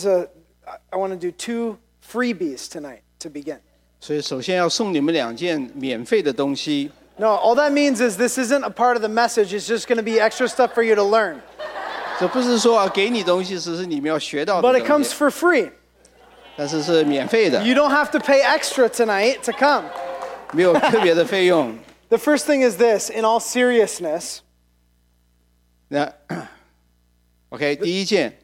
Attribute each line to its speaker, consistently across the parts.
Speaker 1: I want to do 2 freebies tonight to begin.
Speaker 2: 所以首先要送你们2件免费的东西。
Speaker 1: No, all that means is this isn't a part of the message. It's just going to be extra stuff for you to learn.
Speaker 2: 这不是说给你东西，只是你们要学到的
Speaker 1: But it
Speaker 2: 东
Speaker 1: comes
Speaker 2: 西，
Speaker 1: for free.
Speaker 2: 但是是免费的，
Speaker 1: You don't have to pay extra tonight to come.
Speaker 2: 没有特别的费用。
Speaker 1: The first thing is this, in all seriousness,
Speaker 2: 那 OK， 第一件，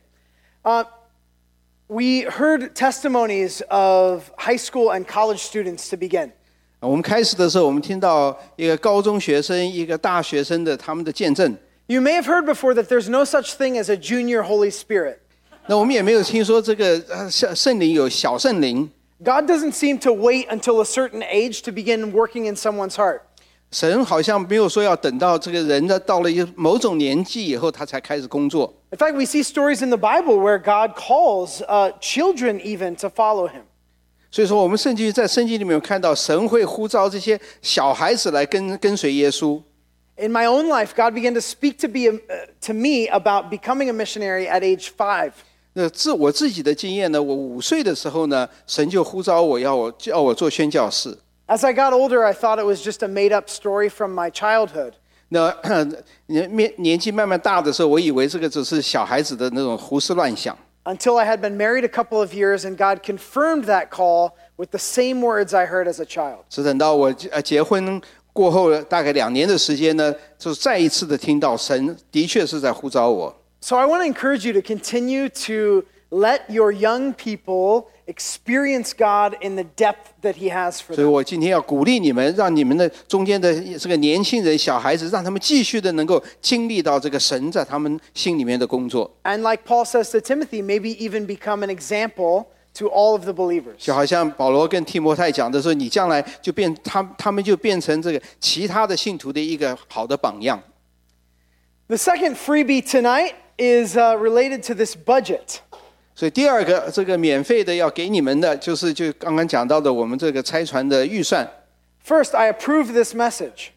Speaker 1: we heard testimonies of high school and college students to begin.
Speaker 2: 我们开始的时候，我们听到一个高中学生、一个大学生的他们的见证。
Speaker 1: You may have heard before that there's no such thing as a junior Holy Spirit.
Speaker 2: 那我们也没有听说这个圣灵有小圣灵。
Speaker 1: God doesn't seem to wait until a certain age to begin working in someone's heart.
Speaker 2: 神好像没有说要等到这个人到了某种年纪以后，他才开始工作。
Speaker 1: In fact, we see stories in the Bible where God calls children even to follow him.
Speaker 2: 所以说，我们在圣经里面有看到，神会呼召这些小孩子来跟随耶稣。
Speaker 1: In my own life, God began to speak to me about becoming a missionary at age 5.
Speaker 2: 那我自己的经验呢，我5岁的时候呢，神就呼召我叫我做宣教士。
Speaker 1: As I got older, I thought it was just a made-up story from my childhood.
Speaker 2: 那年纪慢慢大的时候，我以为这个只是小孩子的那种胡思乱想。
Speaker 1: Until I had been married a couple of years and God confirmed that call with the same words I heard as a child.
Speaker 2: 是等到我结婚过后大概2年的时间呢，就再一次的听到神的确是在呼召我。
Speaker 1: So I want to encourage you to continue to let your young people experience God in the depth that he has for
Speaker 2: 所以
Speaker 1: them.
Speaker 2: 我今天要鼓励你们，让你们的中间的这个年轻人、小孩子，让他们继续的能够经历到这个神在他们心里面的工作。
Speaker 1: And like Paul says to Timothy, maybe even become an example to all of the believers.
Speaker 2: 就好像保罗跟提摩太讲的说，你将来就他们就变成这个其他的信徒的一个好的榜样。
Speaker 1: The second freebie tonight is related to this budget.
Speaker 2: 所以第二个这个免费的要给你们的，就刚刚讲到的我们这个差传的预算。
Speaker 1: First, I approve this message.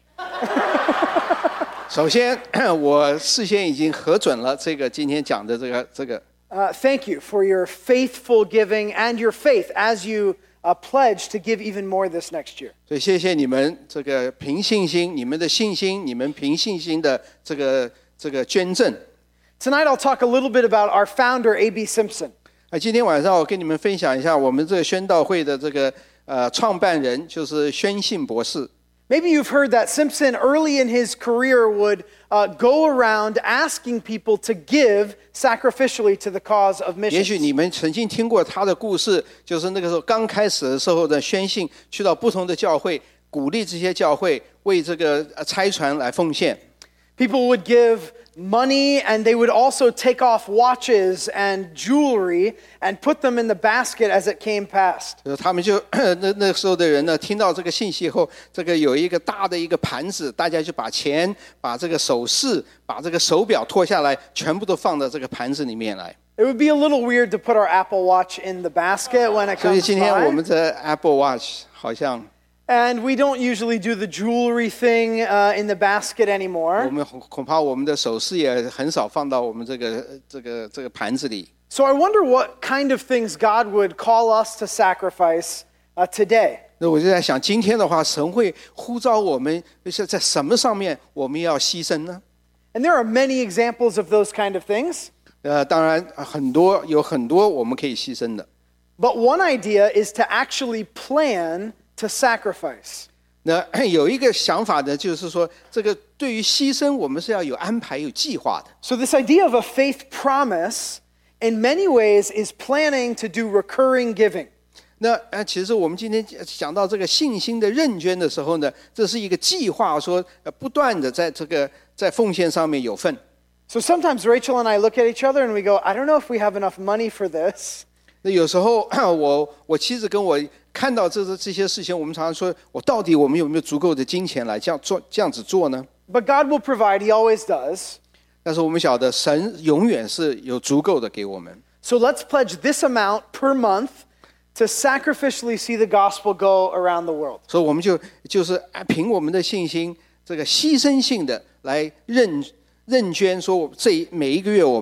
Speaker 2: 首先，我事先已经核准了这个今天讲的这个。
Speaker 1: Thank you for your faithful giving and your faith as you pledge to give even more this next year.
Speaker 2: 所以谢谢你们这个凭信心，你们的信心，你们凭信心的这个捐赠。
Speaker 1: Tonight I'll talk a little bit about our founder, A.B. Simpson.
Speaker 2: 今天晚上我跟你们分享一下我们这个宣道会的这个创办人，就是宣信博士。
Speaker 1: Maybe you've heard that Simpson early in his career would go around asking people to give sacrificially to the cause of
Speaker 2: 也许
Speaker 1: missions.
Speaker 2: 你们曾经听过他的故事，就是那个时候刚开始的时候的宣信，去到不同的教会，鼓励这些教会为这个差传来奉献。
Speaker 1: People would give money and they would also take off watches and jewelry and put them in the basket as it came past.
Speaker 2: 他们就那时候的人呢，听到这个信息后，这个有一个大的一个盘子，大家就把钱、把这个首饰、把这个手表脱下来，全部都放到这个盘子里面来。
Speaker 1: It would be a little weird to put our Apple Watch in the basket when it
Speaker 2: 所以
Speaker 1: comes
Speaker 2: 今天我
Speaker 1: by.
Speaker 2: 们的 Apple Watch 好像
Speaker 1: And we don't usually do the jewelry thing in the basket
Speaker 2: 我
Speaker 1: anymore.
Speaker 2: 们恐怕我们的首饰也很少放到我们这个盘子里。
Speaker 1: So I wonder what kind of things God would call us to sacrifice today.
Speaker 2: 那我就在想，今天的话，神会呼召我们是在什么上面我们要牺牲呢？
Speaker 1: And there are many examples of those kind of things.
Speaker 2: 当然有很多我们可以牺牲的。
Speaker 1: But one idea is to actually plan to sacrifice.
Speaker 2: 那有一个想法呢，就是说，这个对于牺牲，我们是要有安排、有计划的。
Speaker 1: So this idea of a faith promise, in many ways, is planning to do recurring giving.
Speaker 2: 那其实我们今天讲到这个信心的认捐的时候呢，这是一个计划，说不断的在奉献上面有份。
Speaker 1: So sometimes Rachel and I look at each other and we go, I don't know if we have enough money for this.
Speaker 2: 那有时候我妻子跟我看到这些事情，我们常常说，我们有没有足够的金钱来这样子做呢？
Speaker 1: But God will provide, He always does.
Speaker 2: 但是我们晓得神永远是有足够的给我们。
Speaker 1: So let's pledge this amount per month to sacrificially see the gospel go around the world.
Speaker 2: 所以我们就是凭我们的信心，这个牺牲性的来认捐，说每一个月我们要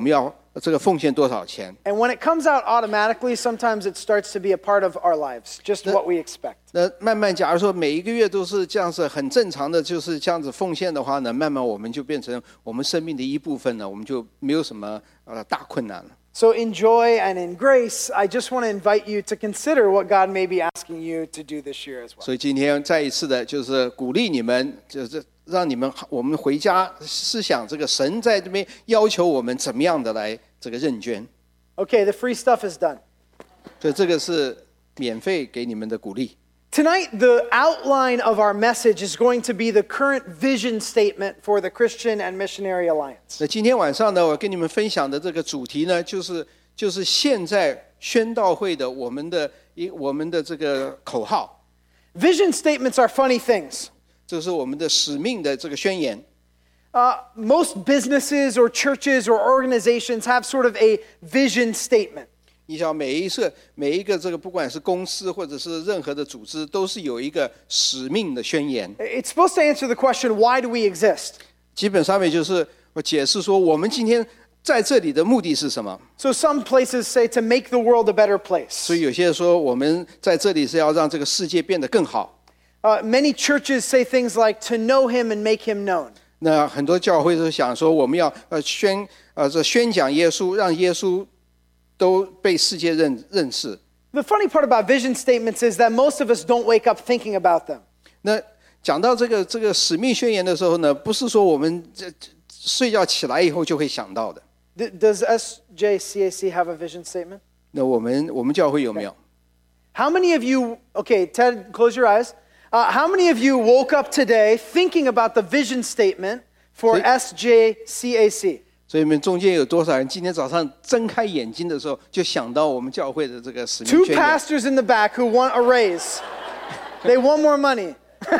Speaker 2: 这个奉献多少钱。
Speaker 1: And when it comes out automatically, sometimes it starts to be a part of our lives, just what we expect.
Speaker 2: 那慢慢，假如说每一个月都是这样子很正常的，就是这样子奉献的话呢，慢慢我们就变成我们生命的一部分了，我们就没有什么大困难了。
Speaker 1: So in joy and in grace, I just want to invite you to consider what God may be asking you to do this year as well.
Speaker 2: 所以今天再一次的，就是鼓励你们，就是让你们我们回家思想这个神在这边要求我们怎么样的来这个认捐。
Speaker 1: Okay, the free stuff is done.
Speaker 2: 所以这个是免费给你们的鼓励。
Speaker 1: Tonight, the outline of our message is going to be the current vision statement for the Christian and Missionary Alliance.
Speaker 2: 那今天晚上呢，我跟你们分享的这个主题呢，就是现在宣道会的我们的这个口号，
Speaker 1: Vision statements are funny things.
Speaker 2: 这是我们的使命的这个宣言。
Speaker 1: Most businesses or churches or organizations have sort of a vision statement.
Speaker 2: 你想每一个这个不管是公司或者是任何的组织，都是有一个使命的宣言。
Speaker 1: It's supposed to answer the question, why do we exist?
Speaker 2: 基本上面就是我解释说，我们今天在这里的目的是什么。
Speaker 1: So some places say to make the world a better place.
Speaker 2: 所以有些人说，我们在这里是要让这个世界变得更好。
Speaker 1: Many churches say things like to know him and make him known.
Speaker 2: 那很多教会都想说，我们要宣讲耶稣，让耶稣都被世界认识。
Speaker 1: The funny part about vision statements is that most of us don't wake up thinking about them.
Speaker 2: 那讲到这个使命宣言的时候呢，不是说我们睡觉起来以后就会想到的。
Speaker 1: Does SJCAC have a vision statement?
Speaker 2: 那我们教会有没有？
Speaker 1: How many of you, okay, Ted, close your eyes. How many of you woke up today thinking about the vision statement for SJCAC?
Speaker 2: 所以你们中间有多少人今天早上睁开眼睛的时候，就想到我们教会的这个使命
Speaker 1: Two
Speaker 2: 宣言？
Speaker 1: pastors in the back who want a raise. They want more money.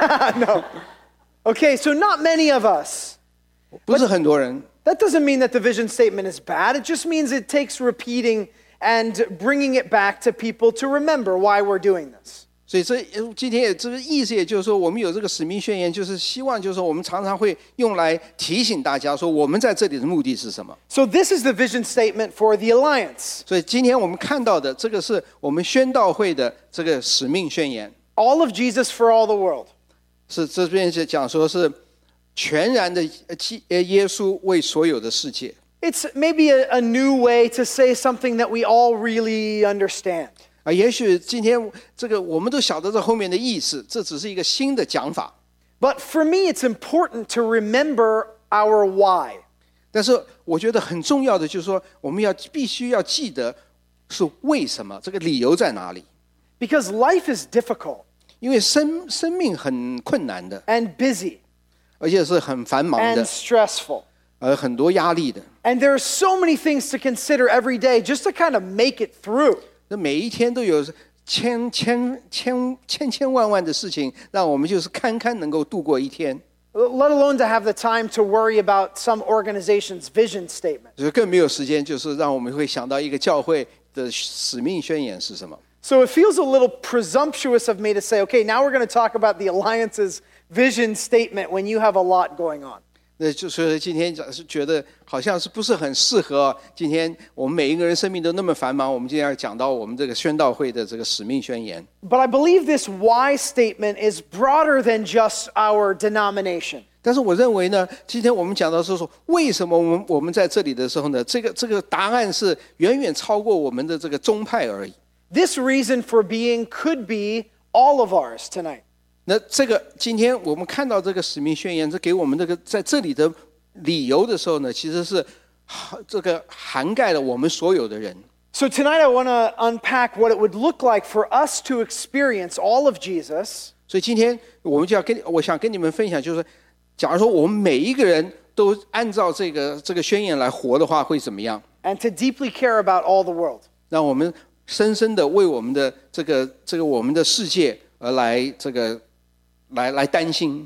Speaker 1: No. Okay, so not many of us.
Speaker 2: 不是很多人。
Speaker 1: That doesn't mean that the vision statement is bad. It just means it takes repeating and bringing it back to people to remember why we're doing this.
Speaker 2: 所以今天这个意思，也就是说，我们有这个使命宣言，就是希望，就是说，我们常常会用来提醒大家说，我们在这里的目的是什么。
Speaker 1: So this is the vision statement for the Alliance.
Speaker 2: 所以今天我们看到的，这个是我们宣道会的这个使命宣言，
Speaker 1: All of Jesus for all the world.
Speaker 2: 是这边是讲说是全然的耶稣为所有的世界。
Speaker 1: It's maybe a new way to say something that we all really understand.
Speaker 2: 也许今天这个我们都晓得这后面的意思，这只是一个新的讲法。
Speaker 1: But for me, it's important to remember our why.
Speaker 2: 但是我觉得很重要的就是说，我们必须要记得是为什么，这个理由在哪里？
Speaker 1: Because life is difficult
Speaker 2: 因为生命很困难的，
Speaker 1: and busy
Speaker 2: 而且是很繁忙
Speaker 1: and
Speaker 2: 的，
Speaker 1: stressful.
Speaker 2: 很多压力的。
Speaker 1: And there are so many things to consider every day just to kind of make it through.
Speaker 2: 那每一天都有千万的事情，让我们就是堪能够度过一天。
Speaker 1: Let alone to have the time to worry about some organization's vision statement.
Speaker 2: 所以更没有时间，就是让我们会想到一个教会的使命宣言是什么。
Speaker 1: So it feels a little presumptuous of me to say, okay, now we're going to talk about the Alliance's vision statement when you have a lot going on.
Speaker 2: 那就是今天是觉得好像是不是很适合。今天我们每一个人生命都那么繁忙，我们今天要讲到我们这个宣道会的这个使命宣言。
Speaker 1: But I believe this why statement is broader than just our denomination.
Speaker 2: 但是我认为呢，今天我们讲到是说，为什么我们在这里的时候呢？这个答案是远远超过我们的这个宗派而已。
Speaker 1: This reason for being could be all of ours tonight.
Speaker 2: 那这个今天我们看到这个使命宣言，这给我们这个在这里的理由的时候呢，其实是这个涵盖了我们所有的人。
Speaker 1: So tonight I want to unpack what it would look like for us to experience all of Jesus.
Speaker 2: 所以今天我们就要我想跟你们分享，就是假如说我们每一个人都按照这个宣言来活的话，会怎么样？
Speaker 1: And to deeply care about all the world.
Speaker 2: 让我们深深的为我们的这个我们的世界而来来担心。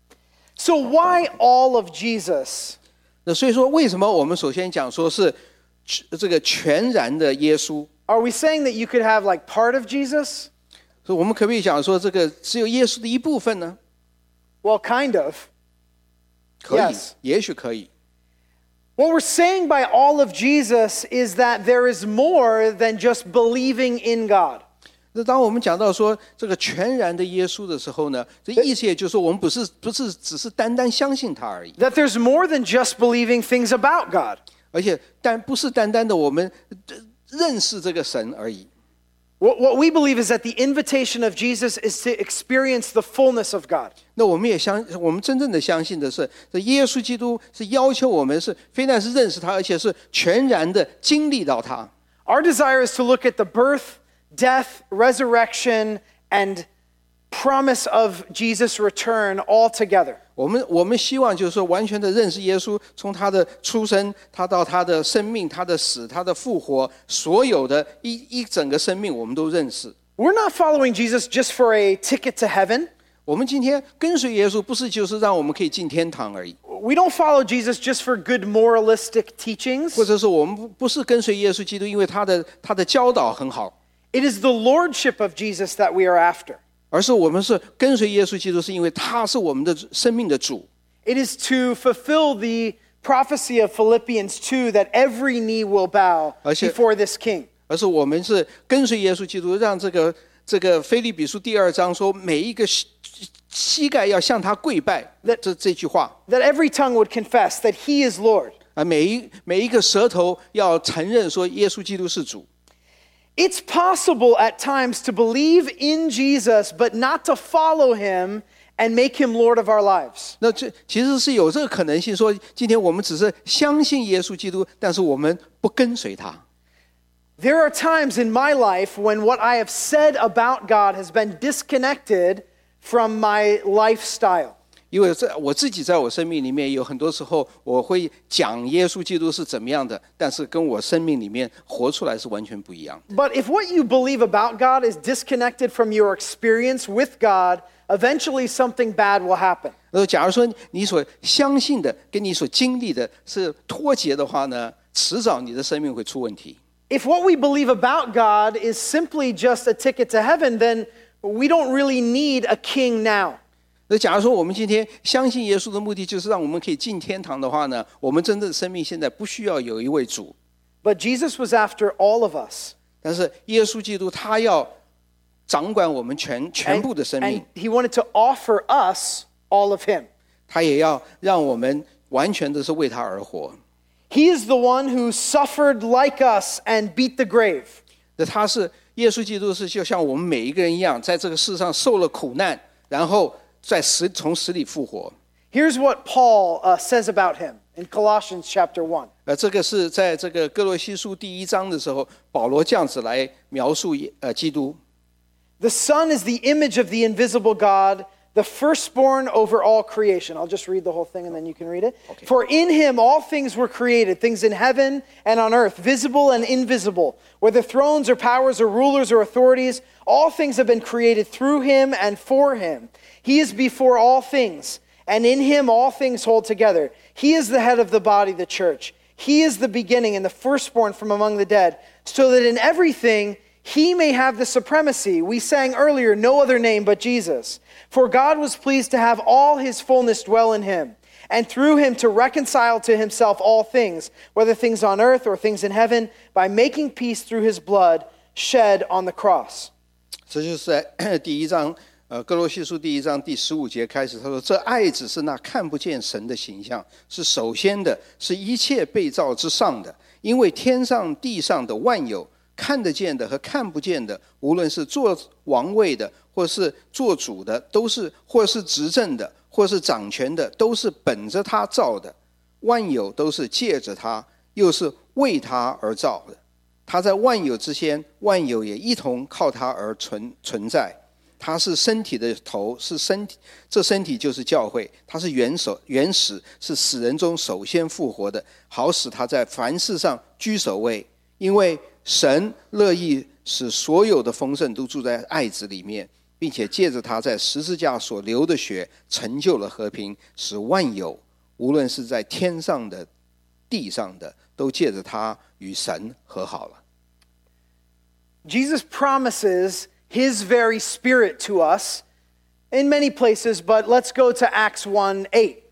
Speaker 1: So why all of Jesus?
Speaker 2: 那所以说，为什么我们首先讲说是这个全然的耶稣？
Speaker 1: Are we saying that you could have like part of Jesus?
Speaker 2: 所以我们可不可以讲说这个只有耶稣的一部分呢？
Speaker 1: Well, kind of.
Speaker 2: 可以
Speaker 1: Yes.
Speaker 2: 也许可以。
Speaker 1: What we're saying by all of Jesus is that there is more than just believing in God.
Speaker 2: 那当我们讲到说这个全然的耶稣的时候呢，这意思也就是说，我们不是只是单单相信他而已，
Speaker 1: That there's more than just believing things about God.
Speaker 2: 而且不是单单的我们认识这个神而已。
Speaker 1: What we believe is that the invitation of Jesus is to experience the fullness of God.
Speaker 2: 那我们真正的相信的是，这耶稣基督是要求我们是非但是认识他，而且是全然的经历到他。
Speaker 1: Our desire is to look at the birth, death, resurrection, and promise of Jesus' return all together.
Speaker 2: 我们希望就是说完全的认识耶稣，从他的出生，他到他的生命，他的死，他的复活，所有的一整个生命我们都认识。
Speaker 1: We're not following Jesus just for a ticket to heaven.
Speaker 2: 我们今天跟随耶稣，不是就是让我们可以进天堂而已，
Speaker 1: We don't follow Jesus just for good moralistic teachings.
Speaker 2: 或者是我们不是跟随耶稣基督，因为他的教导很好，
Speaker 1: It is the lordship of Jesus that we are after.
Speaker 2: 而是我们是跟随耶稣基督，是因为他是我们的生命的主。
Speaker 1: It is to fulfill the prophecy of Philippians 2 that every knee will bow before this king.
Speaker 2: 而是我们是跟随耶稣基督，让这个腓立比书第2章说，每一个膝盖要向他跪拜，这句话。
Speaker 1: That every tongue would confess that he is Lord.
Speaker 2: 每一个舌头要承认说耶稣基督是主。
Speaker 1: It's possible at times to believe in Jesus but not to follow him and make him Lord of our lives.
Speaker 2: 那这其实是有这个可能性，说今天我们只是相信耶稣基督，但是我们不跟随他。
Speaker 1: There are times in my life when what I have said about God has been disconnected from my lifestyle.
Speaker 2: 因为我自己在我生命里面有很多时候我会讲耶稣基督是怎么样的，但是跟我生命里面活出来是完全不一样的。
Speaker 1: But if what you believe about God is disconnected from your experience with God, eventually something bad will happen.
Speaker 2: 假如说你所相信的跟你所经历的是脱节的话呢，迟早你的生命会出问题。
Speaker 1: If what we believe about God is simply just a ticket to heaven, then we don't really need a king now.
Speaker 2: 那假如说我们今天相信耶稣的目的就是让我们可以进天堂的话呢，我们真正的生命现在不需要有一位主。
Speaker 1: But Jesus was after all of us.
Speaker 2: 但是耶稣基督他要掌管我们全部的生命，
Speaker 1: And he wanted to offer us all of him.
Speaker 2: 他也要让我们完全的是为他而活。
Speaker 1: He is the one who suffered like us and beat the grave.
Speaker 2: 那他是耶稣基督是就像我们每一个人一样，在这个世上受了苦难，然后从死里复活。
Speaker 1: Here's what Paul says about him in Colossians chapter 1.
Speaker 2: 这个是在这个哥罗西书第1章的时候，保罗这样子来描述基督。
Speaker 1: The Son is the image of the invisible God, the firstborn over all creation. I'll just read the whole thing and then you can read it.
Speaker 2: Okay.
Speaker 1: For in him all things were created, things in heaven and on earth, visible and invisible, whether thrones or powers or rulers or authorities, all things have been created through him and for him. He is before all things, and in him all things hold together. He is the head of the body, the church. He is the beginning and the firstborn from among the dead, so that in everything he may have the supremacy. We sang earlier, no other name but Jesus. For God was pleased to have all his fullness dwell in him, and through him to reconcile to himself all things, whether things on earth or things in heaven, by making peace through his blood shed on the cross.
Speaker 2: 这就是在第1章哥罗西书第1章第15节开始，他说：“这爱子是那看不见神的形象，是首先的，是一切被造之上的。因为天上地上的万有，看得见的和看不见的，无论是做王位的，或是做主的，都是或是执政的，或是掌权的，都是本着他造的。万有都是借着他，又是为他而造的。他在万有之先，万有也一同靠他而存在。他是身体的头，是身体，这身体就是教会。他是原始，是死人中首先复活的，好使他在凡事上居首位。因为神乐意使所有的丰盛都住在爱子里面，并且借着他在十字架所流的血，成就了和平，使万有，无论是在天上的、地上的，都借着他与神和好了。
Speaker 1: Jesus promises his very spirit to us in many places, but let's go to Acts 1:8.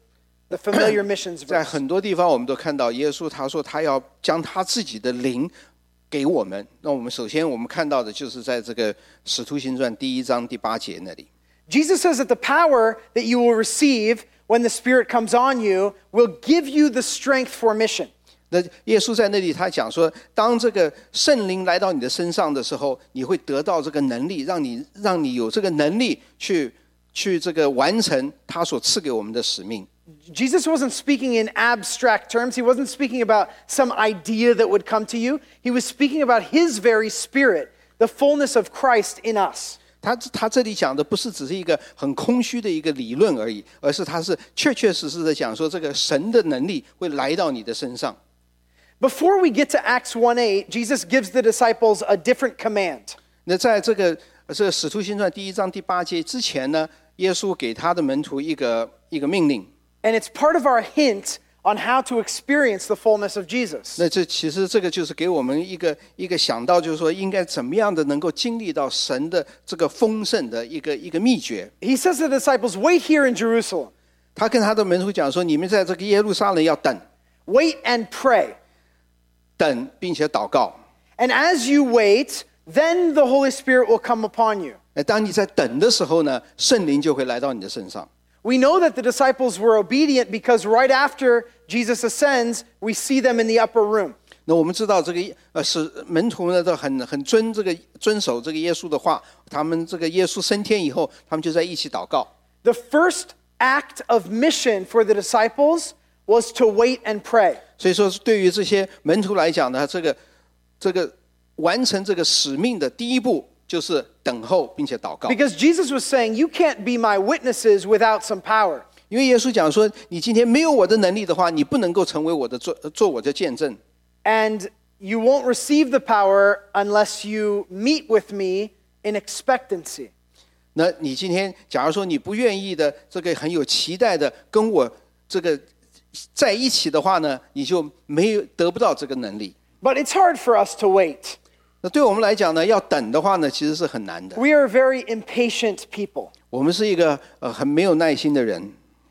Speaker 1: The familiar missions
Speaker 2: 在
Speaker 1: verse.
Speaker 2: 很多地方我们都看到耶稣他说他要将他自己的灵给我们。那我们首先我们看到的就是在这个使徒行传第1章第8节那里。
Speaker 1: Jesus says that the power that you will receive when the Spirit comes on you will give you the strength for mission.
Speaker 2: 那耶稣在那里他讲说，当这个圣灵来到你的身上的时候，你会得到这个能力，让你有这个能力去这个完成他所赐给我们的使命。
Speaker 1: Jesus wasn't speaking in abstract terms. He wasn't speaking about some idea that would come to you. He was speaking about his very Spirit, the fullness of Christ in us.
Speaker 2: 他这里讲的不是只是一个很空虚的一个理论而已，而是他是确实的讲说，这个神的能力会来到你的身上。
Speaker 1: Before we get to Acts 1:8, Jesus gives the disciples a different command.
Speaker 2: 那在这个使徒行传第1章第8节之前呢，耶稣给他的门徒一个命令。
Speaker 1: And it's part of our hint on how to experience the fullness of Jesus.
Speaker 2: 那其实这个就是给我们一个想到，就是说应该怎么样的能够经历到神的这个丰盛的一个秘诀。
Speaker 1: He says to the disciples, wait here in Jerusalem.
Speaker 2: 他跟他的门徒讲说，你们在这个耶路撒冷要等，
Speaker 1: Wait and pray.
Speaker 2: 等并且祷告。
Speaker 1: And as you wait, then the Holy Spirit will come upon you.
Speaker 2: 当你在等的时候呢，圣灵就会来到你的身上。
Speaker 1: We know that the disciples were obedient because right after Jesus ascends, we see them in the upper room.
Speaker 2: 那我们知道这个是门徒呢都很遵守这个耶稣的话，他们这个耶稣升天以后，他们就在一起祷告。
Speaker 1: The first act of mission for the disciples was to wait and pray.
Speaker 2: 所以说，对于这些门徒来讲呢，这个完成这个使命的第一步就是等候并且祷告。
Speaker 1: Because Jesus was saying, you can't be my witnesses without some power.
Speaker 2: 因为耶稣讲说，你今天没有我的能力的话，你不能够成为我的做我的见证。
Speaker 1: And you won't receive the power unless you meet with me in expectancy.
Speaker 2: 那你今天假如说你不愿意的这个很有期待的跟我这个在一起的话呢，你就得不到这个能力。
Speaker 1: But it's hard for us to wait.
Speaker 2: 那对我们来讲呢，要等的话呢，其实是很难的。
Speaker 1: We are very impatient people.
Speaker 2: 我们是一个很没有耐心的人。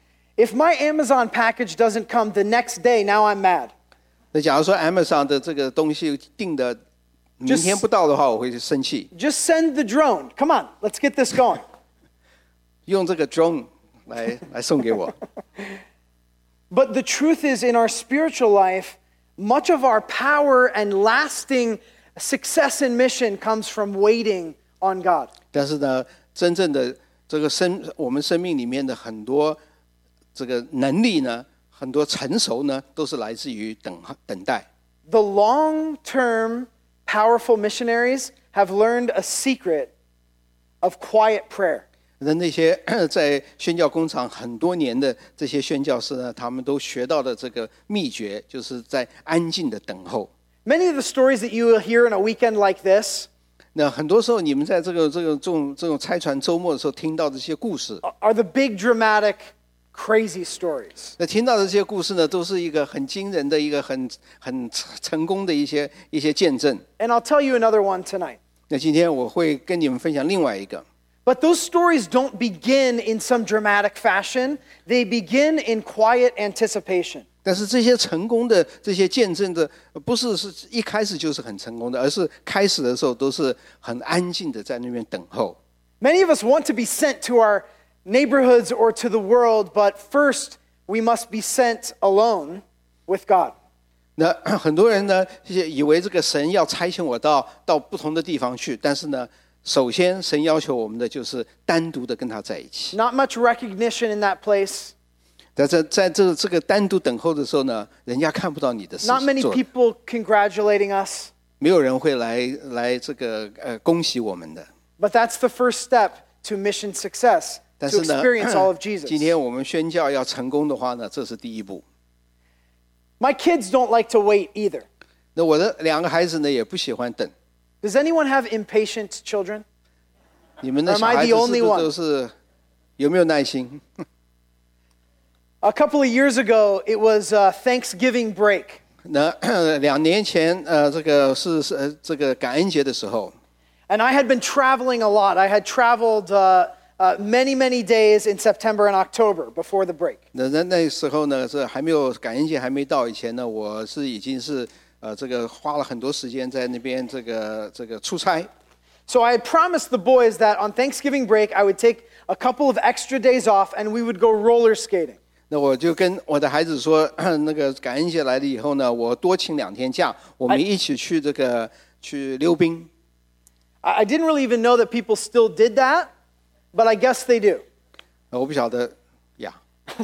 Speaker 1: If my Amazon package doesn't come the next day, now I'm mad.
Speaker 2: 那假如说 Amazon 的这个东西订的明天不到的话，我会生气。
Speaker 1: Just send the drone. Come on, let's get this going.
Speaker 2: 用这个 drone 来送给我。
Speaker 1: But the truth is, in our spiritual life, much of our power and lasting success in mission comes from waiting on God.
Speaker 2: 但是呢，真正的这个我们生命里面的很多这个能力呢，很多成熟呢，都是来自于等待。
Speaker 1: The long-term, powerful missionaries have learned a secret of quiet prayer.
Speaker 2: 那些在宣教工厂很多年的这些宣教士呢，他们都学到的这个秘诀，就是在安静的等候。
Speaker 1: Many of the stories that you will hear in a weekend like this
Speaker 2: 那很多时候，你们在这种拆船周末的时候听到这些故事，
Speaker 1: are the big, dramatic, crazy stories.
Speaker 2: 那听到的这些故事呢，都是一个很惊人的一个很成功的一些见证。
Speaker 1: And I'll tell you another one tonight.
Speaker 2: 那今天我会跟你们分享另外一个。
Speaker 1: But those stories don't begin in some dramatic fashion. They begin in quiet anticipation.
Speaker 2: 但是这些成功的这些见证的，不是一开始就是很成功的，而是开始的时候都是很安静的在那边等候。
Speaker 1: Many of us want to be sent to our neighborhoods or to the world, but first we must be sent alone with God.
Speaker 2: 那很多人呢，以为这个神要差遣我到不同的地方去，但是呢，首先神要求我们的就是单独的跟他在一起。
Speaker 1: Not much recognition in that place.
Speaker 2: 在这个单独等候的时候呢，人家看不到你的事
Speaker 1: Not many
Speaker 2: 做，
Speaker 1: people congratulating us.
Speaker 2: 没有人会来这个恭喜我们的。
Speaker 1: But that's the first step to mission success,
Speaker 2: 但
Speaker 1: to
Speaker 2: 是呢
Speaker 1: experience all of， Jesus.
Speaker 2: 今天我们宣教要成功的话呢，这是第一步。
Speaker 1: My kids don't like to wait either.
Speaker 2: 那我的2个孩子呢，也不喜欢等。
Speaker 1: Does anyone have impatient children?
Speaker 2: 你们的
Speaker 1: Am
Speaker 2: 小
Speaker 1: I
Speaker 2: 孩子
Speaker 1: the
Speaker 2: 是
Speaker 1: only
Speaker 2: 不
Speaker 1: one?
Speaker 2: 是都是有没有耐心？
Speaker 1: A couple of years ago, it was Thanksgiving break.
Speaker 2: 那2年前，这个是这个感恩节的时候，
Speaker 1: And I had been traveling a lot. I had traveled many, many days in September and October before the break.
Speaker 2: 那时候呢，是还没有感恩节还没到以前呢，我是已经是这个花了很多时间在那边这个出差。
Speaker 1: So I had promised the boys that on Thanksgiving break I would take a couple of extra days off and we would go roller skating.
Speaker 2: 那我就跟我的孩子说，那个感恩节来了以后呢，我多请2天假，我们一起去去溜冰。
Speaker 1: I didn't really even know that people still did that, but I guess they do.
Speaker 2: 我不晓得呀。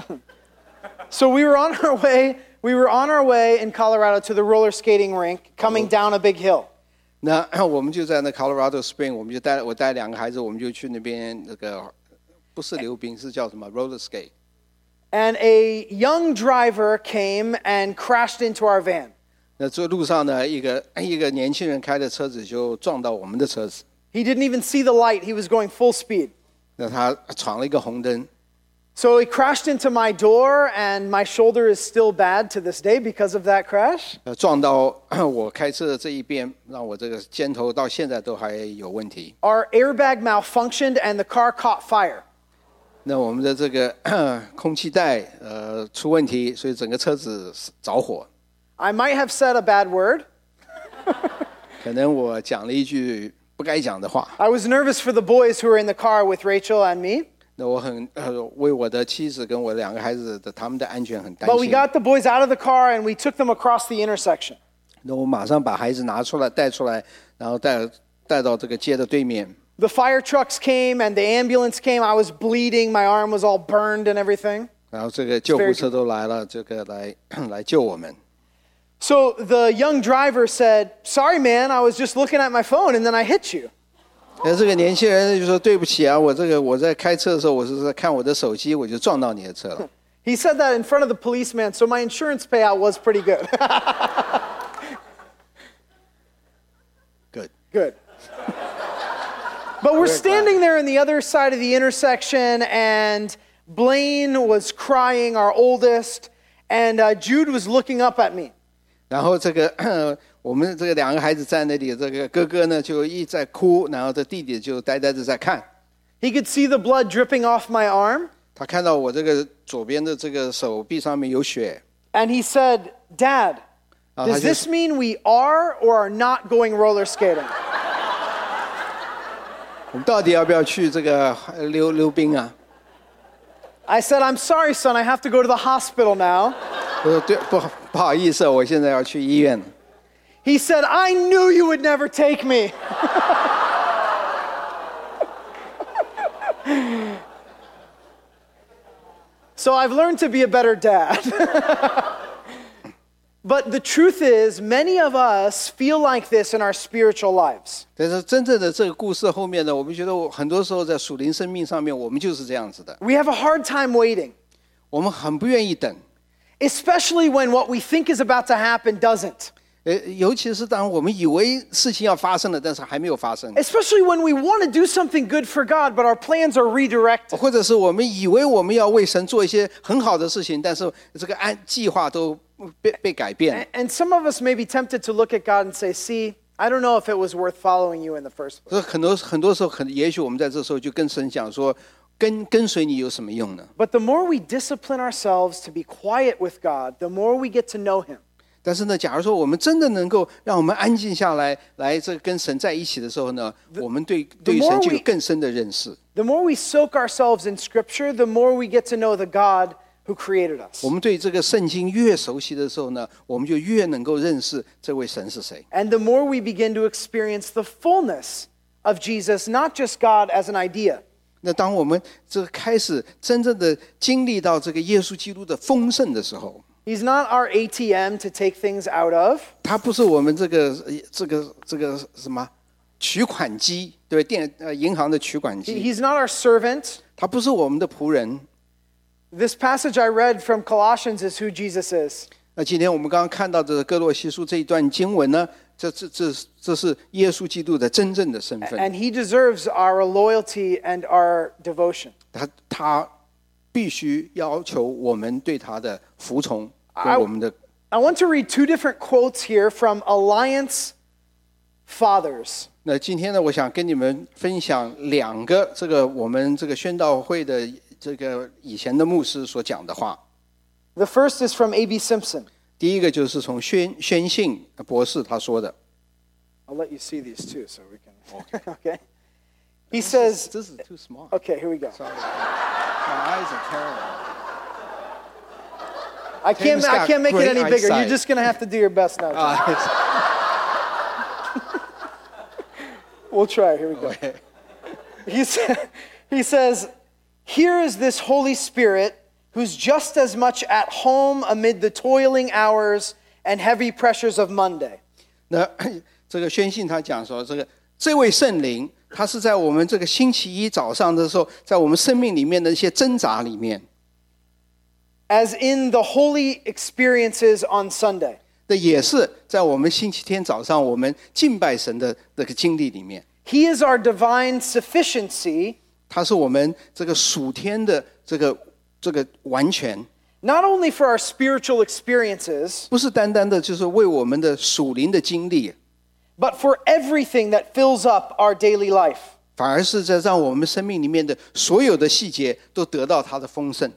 Speaker 1: So we were on our way in Colorado to the roller skating rink, coming down a big hill.
Speaker 2: 那我们就在那 Colorado Spring， 我带2个孩子，我们就去那边那个不是溜冰，是叫什么 roller skate。
Speaker 1: And a young driver came and crashed into our van.
Speaker 2: 那这路上呢，一个年轻人开的车子就撞到我们的车子。
Speaker 1: He didn't even see the light. He was going full speed.
Speaker 2: 那他闯了一个红灯。
Speaker 1: So he crashed into my door, and my shoulder is still bad to this day because of that crash.
Speaker 2: 撞到我开车的这一边，让我这个肩头到现在都还有问题。
Speaker 1: Our airbag malfunctioned, and the car caught fire.
Speaker 2: 那我们的这个空气带出问题，所以整个车子着火。
Speaker 1: I might have said a bad word.
Speaker 2: 可能我讲了一句不该讲的话。
Speaker 1: I was nervous for the boys who were in the car with Rachel and me.
Speaker 2: 那我很为我的妻子跟我2个孩子的他们的安全很担
Speaker 1: But we
Speaker 2: 心。
Speaker 1: got the boys out of the car and we took them across the intersection.
Speaker 2: 那我马上把孩子拿出来带出来，然后带到这个街的对面。
Speaker 1: The fire trucks came and the ambulance came. I was bleeding. My arm was all burned and everything.
Speaker 2: 然后这个救护车都来了，这个来救我们。
Speaker 1: So the young driver said, "Sorry, man. I was just looking at my phone and then I hit you."
Speaker 2: 这个年轻人就说：“对不起啊，我在开车的时候，我是在看我的手机，我就撞到你的车了。”
Speaker 1: He said that in front of the policeman, so my insurance payout was pretty good.
Speaker 2: Good.
Speaker 1: Good. But we're standing there on the other side of the intersection, and Blaine was crying, our oldest, and Jude was looking up at me.
Speaker 2: 然后我们这个2个孩子在那里，这个哥哥呢就一直在哭，然后这弟弟就呆呆的在看。
Speaker 1: He could see the blood dripping off my arm.
Speaker 2: 他看到我这个左边的这个手臂上面有血。
Speaker 1: And he said, "Dad, does this mean we are or are not going roller skating?"
Speaker 2: 我们到底要不要去这个溜冰啊？
Speaker 1: I said, "I'm sorry, son. I have to go to the hospital now."
Speaker 2: 我说对，不好意思，我现在要去医院。
Speaker 1: He said, "I knew you would never take me." So I've learned to be a better dad. But the truth is, many of us feel like this in our spiritual lives.
Speaker 2: 但是真正的这个故事后面呢，我们觉得很多时候在属灵生命上面，我们就是这样子的。
Speaker 1: We have a hard time waiting,
Speaker 2: 我们很不愿意等，
Speaker 1: especially when what we think is about to happen doesn't.
Speaker 2: 尤其是当我们以为事情要发生了，但是还没有发生。
Speaker 1: Especially when we want to do something good for God, but our plans are redirected.
Speaker 2: 或者是我们以为我们要为神做一些很好的事情，但是这个计划都被改变。
Speaker 1: And some of us may be tempted to look at God and say, "See, I don't know if it was worth following you in the first place."
Speaker 2: 所以很多时候，也许我们在这时候就跟神讲说，跟随你有什么用呢？
Speaker 1: But the more we discipline ourselves to be quiet with God, the more we get to know Him.
Speaker 2: 但是呢，假如说我们真的能够让我们安静下来，这跟神在一起的时候呢，我们对神就有更深的认识。
Speaker 1: The more we soak ourselves in Scripture, the more we get to know the God who created us.
Speaker 2: 我们对这个圣经越熟悉的时候呢，我们就越能够认识这位神是谁。
Speaker 1: And the more we begin to experience the fullness of Jesus, not just God as an idea.
Speaker 2: 那当我们这开始真正的经历到这个耶稣基督的丰盛的时候，
Speaker 1: He's not our ATM to take things out of.
Speaker 2: 他不是我们这个什么取款机，对银行的取款机。
Speaker 1: He's not our servant.
Speaker 2: 他不是我们的仆人。
Speaker 1: This passage I read from Colossians is who Jesus is.
Speaker 2: 那今天我们刚刚看到的哥罗西书这一段经文呢，这是耶稣基督的真正的身份。
Speaker 1: And He deserves our loyalty and our devotion.
Speaker 2: 他必须要求我们对他的服从，跟我们的。
Speaker 1: I want to read two different quotes here from Alliance Fathers.
Speaker 2: 那今天呢，我想跟你们分享2个这个我们这个宣道会的这个以前的牧师所讲的话。
Speaker 1: The first is from A.B. Simpson.
Speaker 2: 第一个就是从宣信博士他说的。
Speaker 1: I'll let you see these too, so we can. Okay. He says,
Speaker 2: "This is too small."
Speaker 1: Okay, here we go.
Speaker 2: Sorry. My eyes are terrible.
Speaker 1: I can't make it any
Speaker 2: great
Speaker 1: bigger.
Speaker 2: eyesight.
Speaker 1: You're just going to have to do your best now. John. We'll try. Here we go.
Speaker 2: Okay.
Speaker 1: He says, here is this Holy Spirit who's just as much at home amid the toiling hours and heavy pressures of Monday.
Speaker 2: 那这个宣信他讲说，这位圣灵，他是在我们这个星期一早上的时候，在我们生命里面的一些挣扎里面。
Speaker 1: As in the holy experiences on Sunday.
Speaker 2: 这也是在我们星期天早上我们敬拜神的这个经历里面。
Speaker 1: He is our divine sufficiency.
Speaker 2: 他是我们这个属天的这个完全。
Speaker 1: Not only for our spiritual experiences,
Speaker 2: 不是单单的就是为我们的属灵的经历，
Speaker 1: but for everything that fills up our daily life.
Speaker 2: 反而是在让我们生命里面的所有的细节都得到它的丰盛。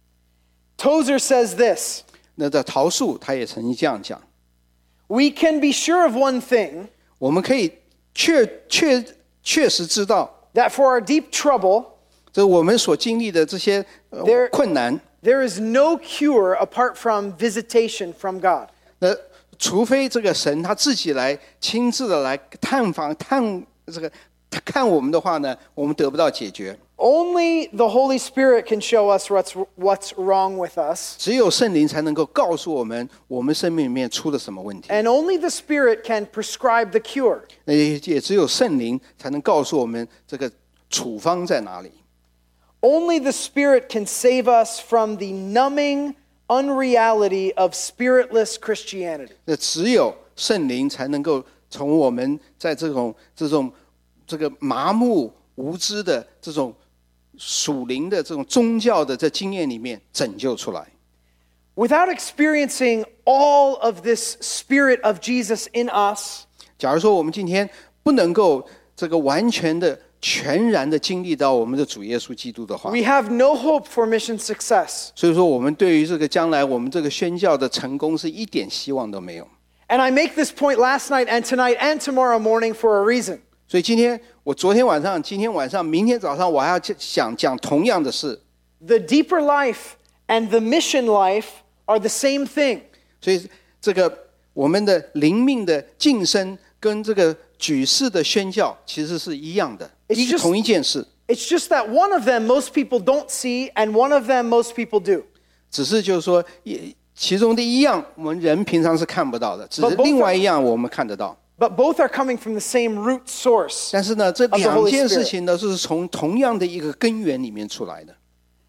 Speaker 1: Tozer says this.
Speaker 2: 那在陶树他也曾经这样讲
Speaker 1: We can be sure of one thing,
Speaker 2: 我们可以确实知道
Speaker 1: that for our deep trouble,
Speaker 2: 这我们所经历的这些困难
Speaker 1: there is no cure apart from visitation from God.
Speaker 2: 那除非这个神他自己来亲自的来探访看我们的话呢，我们得不到解决。
Speaker 1: Only the Holy Spirit can show us what's wrong with us.
Speaker 2: 只有圣灵才能够告诉我们我们生命里面出了什么问题。
Speaker 1: And only the Spirit can prescribe the cure.
Speaker 2: 那也只有圣灵才能告诉我们这个处方在哪里。
Speaker 1: Only the Spirit can save us from the numbing unreality of spiritless Christianity.
Speaker 2: 那只有圣灵才能够从我们在这个麻木无知的这种属灵的这种宗教的这经验里面拯救出来。
Speaker 1: Without experiencing all of this Spirit of Jesus in us,
Speaker 2: 假如说我们今天不能够这个完全的全然的经历到我们的主耶稣基督的话，
Speaker 1: we have no hope for mission success.
Speaker 2: 所以说我们对于这个将来我们这个宣教的成功是一点希望都没有。
Speaker 1: And I make this point last night and tonight and tomorrow morning for a reason.
Speaker 2: 所以昨天晚上、今天晚上、明天早上，我还要想讲同样的事。
Speaker 1: The deeper life and the mission life are the same thing.
Speaker 2: 所以这个我们的灵命的晋升跟这个举世的宣教其实是一样的，是同一件事。
Speaker 1: It's just that one of them most people don't see and one of them most people do.
Speaker 2: 只是就是说，其中的一样我们人平常是看不到的，只是另外一样我们看得到。
Speaker 1: But both are coming from the same root source.
Speaker 2: 但是呢，这两件事情呢，是从同样的一个根源里面出来的。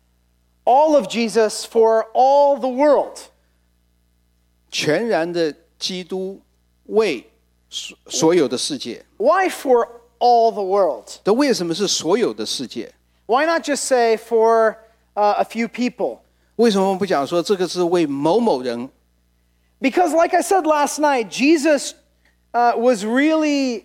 Speaker 1: All of Jesus for all the world.
Speaker 2: 全然的基督为所有的世界。
Speaker 1: Why for all the world?
Speaker 2: 这为什么是所有的世界？
Speaker 1: Why not just say for a few people?
Speaker 2: 为什么不讲说这个是为某某人？
Speaker 1: Because like I said last night, Jesus was really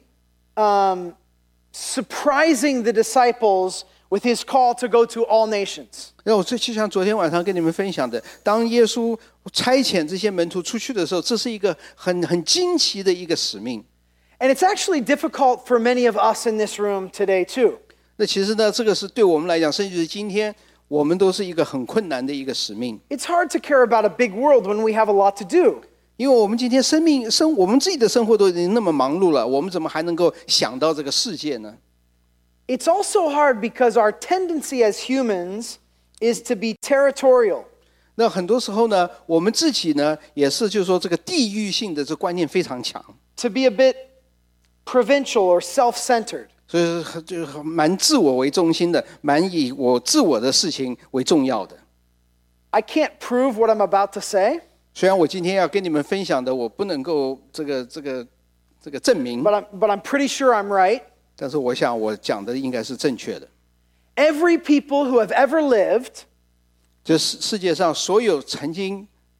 Speaker 1: surprising the disciples with his call to go to all nations.
Speaker 2: 那我就像昨天晚上跟你们分享的，当耶稣差遣这些门徒出去的时候，这是一个很惊奇的一个使命。
Speaker 1: And it's actually difficult for many of us in this room today too.
Speaker 2: 那其实呢，这个是对我们来讲，甚至是今天我们都是一个很困难的一个使命。
Speaker 1: It's hard to care about a big world when we have a lot to do.
Speaker 2: 因为我们今天我们自己的生活都已经那么忙碌了，我们怎么还能够想到这个世界呢？
Speaker 1: It's also hard because our tendency as humans is to be territorial.
Speaker 2: 那很多时候呢，我们自己呢也是，就是说这个地域性的这观念非常强，
Speaker 1: To be a bit provincial or self-centered.
Speaker 2: 所以就蛮自我为中心的，蛮以我自我的事情为重要的。
Speaker 1: I can't prove what I'm about to say,
Speaker 2: 虽然我今天要跟你们分享的，我不能够这个证明，
Speaker 1: but I'm pretty sure I'm right.
Speaker 2: 但是我想我讲的应该是正确的。
Speaker 1: Every people who have ever lived
Speaker 2: 就是世界上所有曾经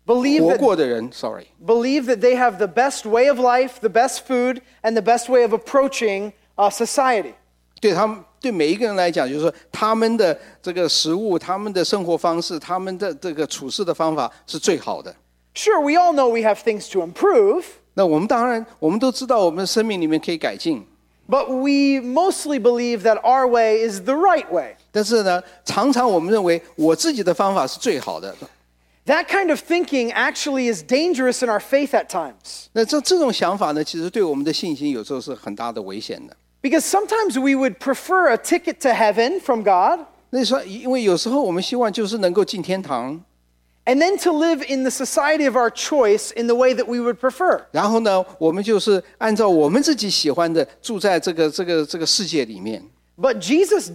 Speaker 1: believe
Speaker 2: 活
Speaker 1: that
Speaker 2: 过的人 ，sorry，
Speaker 1: believe that they have the best way of life, the best food, and the best way of approaching society.
Speaker 2: 对他们对每一个人来讲，就是说他们的这个食物、他们的生活方式、他们的这个处事的方法是最好的。
Speaker 1: Sure, we all know we have things to improve,
Speaker 2: 那我们当然，我们都知道我们的生命里面可以改进，
Speaker 1: but we mostly believe that our way is the right way.
Speaker 2: 但是呢，常常我们认为我自己的方法是最好的。
Speaker 1: That kind of thinking actually is dangerous in our faith at times.
Speaker 2: 那这种想法呢，其实对我们的信心有时候是很大的危险的。
Speaker 1: Because sometimes we would prefer a ticket to heaven from God
Speaker 2: 那说，因为有时候我们希望就是能够进天堂，
Speaker 1: and then to live in the society of our choice in the way that we would prefer.
Speaker 2: 然后呢，我们就是按照我们自己喜欢的住在这个世界里面。
Speaker 1: But Jesus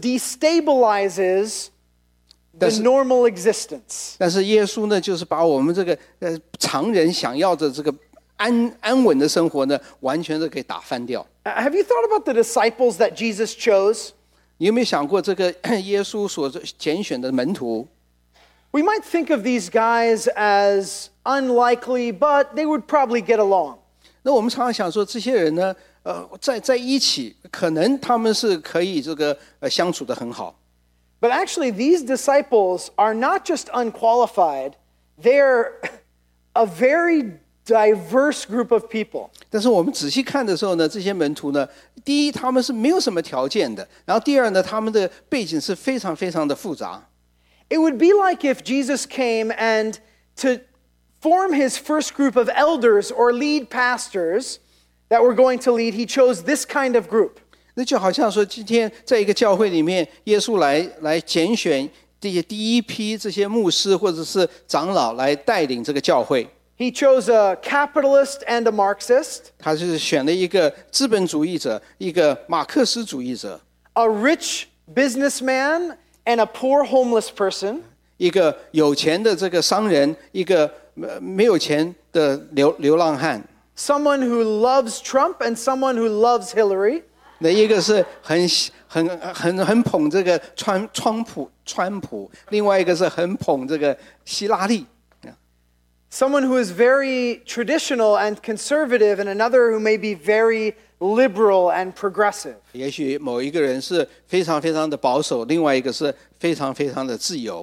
Speaker 1: destabilizes the normal existence.
Speaker 2: 但是耶稣呢，就是把我们这个常人想要的这个安稳的生活呢，完全的给打翻掉。
Speaker 1: Have you thought about the disciples that Jesus chose?
Speaker 2: 你有没有想过这个耶稣所拣选的门徒？
Speaker 1: We might think of these guys as unlikely, but they would probably get along.
Speaker 2: 那我们常常想说，这些人呢，在一起，可能他们是可以这个相处得很好。
Speaker 1: But actually, these disciples are not just unqualified, they're a very diverse group of people.
Speaker 2: 但是我们仔细看的时候呢，这些门徒呢，第一他们是没有什么条件的，然后第二呢，他们的背景是非常非常的复杂。
Speaker 1: It would be like if Jesus came and to form his first group of elders or lead pastors that were going to lead, he chose this kind of group.
Speaker 2: 那就好像说，今天在一个教会里面，耶稣来拣选这些第一批这些牧师或者是长老来带领这个教会。
Speaker 1: He chose a capitalist and a Marxist,
Speaker 2: 他是选了一个资本主义者，一个马克思主义者，
Speaker 1: a rich businessman, and a poor homeless person.
Speaker 2: 一个有钱的这个商人，一个没有钱的流浪汉。
Speaker 1: Someone who loves Trump and someone who loves Hillary.
Speaker 2: 那一个是很捧这个川普，另外一个是很捧这个希拉里。
Speaker 1: Someone who is very traditional and conservative, and another who may be very liberal and progressive.
Speaker 2: 也许某一个人是非常非常的保守，另外一个是非常非常的自由。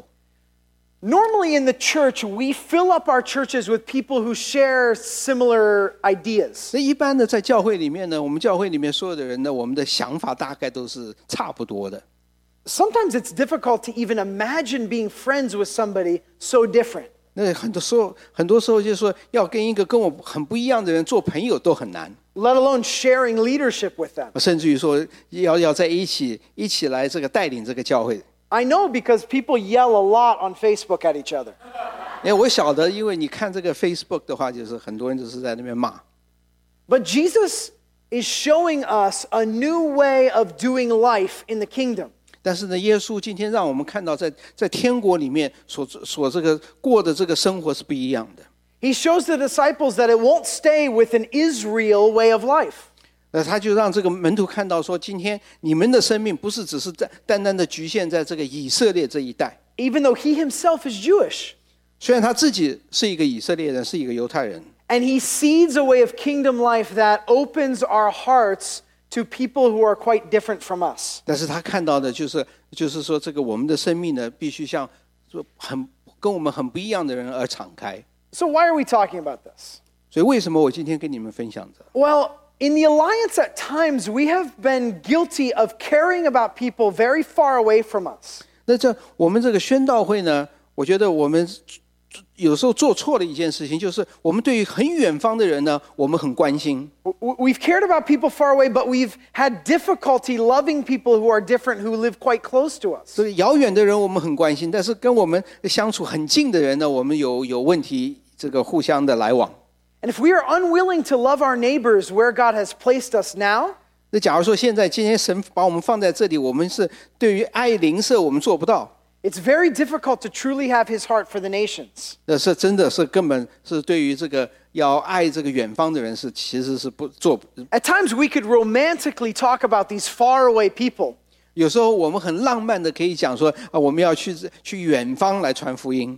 Speaker 1: Normally in the church, we fill up our churches with people who share similar ideas.
Speaker 2: 那一般的在教会里面呢，我们教会里面所有的人呢，我们的想法大概都是差不多的。
Speaker 1: Sometimes it's difficult to even imagine being friends with somebody so different.
Speaker 2: 那很多时候就是说，要跟一个跟我很不一样的人做朋友都很难，
Speaker 1: Let alone sharing leadership with them.
Speaker 2: 甚至于说要在一起来这个带领这个教会。
Speaker 1: I know because people yell a lot on Facebook at each other.
Speaker 2: 因为我晓得，因为你看这个 Facebook 的话，就是很多人都是在那边骂。
Speaker 1: But Jesus is showing us a new way of doing life in the kingdom.
Speaker 2: 但是呢，耶稣今天让我们看到在天国里面所这个过的这个生活是不一样的。
Speaker 1: He shows the disciples that it won't stay with an Israel way of life.
Speaker 2: 那他就让这个门徒看到说，今天你们的生命不是只是单单的局限在这个以色列这一代。
Speaker 1: Even though he himself is Jewish.
Speaker 2: 虽然他自己是一个以色列人，是一个犹太人，
Speaker 1: And he seeds a way of kingdom life that opens our hearts to people who are quite different from us.
Speaker 2: 但是他看到的就是说，这个我们的生命呢，必须像跟我们很不一样的人而敞开。
Speaker 1: So why are we talking about this?
Speaker 2: 所以为什么我今天跟你们分享这？
Speaker 1: Well, in the Alliance at times we have been guilty of caring about people very far away from us.
Speaker 2: 那我们这个宣道会呢，我觉得我们有时候做错了一件事情，就是我们对于很远方的人呢，我们很关心。
Speaker 1: We've cared about people far away, but we've had difficulty loving people who are different, who live quite close to us.
Speaker 2: 所以遥远的人我们很关心，但是跟我们相处很近的人呢，我们有问题，这个互相的来往。
Speaker 1: And if we are unwilling to love our neighbors where God has placed us now,
Speaker 2: 那假如说今天神把我们放在这里，我们是对于爱邻舍我们做不到，
Speaker 1: it's very difficult to truly have his heart for the nations.
Speaker 2: 那是真的是根本是对于这个要爱这个远方的人其实是不做。
Speaker 1: At times we could romantically talk about these faraway people.
Speaker 2: 有时候我们很浪漫的可以讲说啊，我们要去远方来传福音。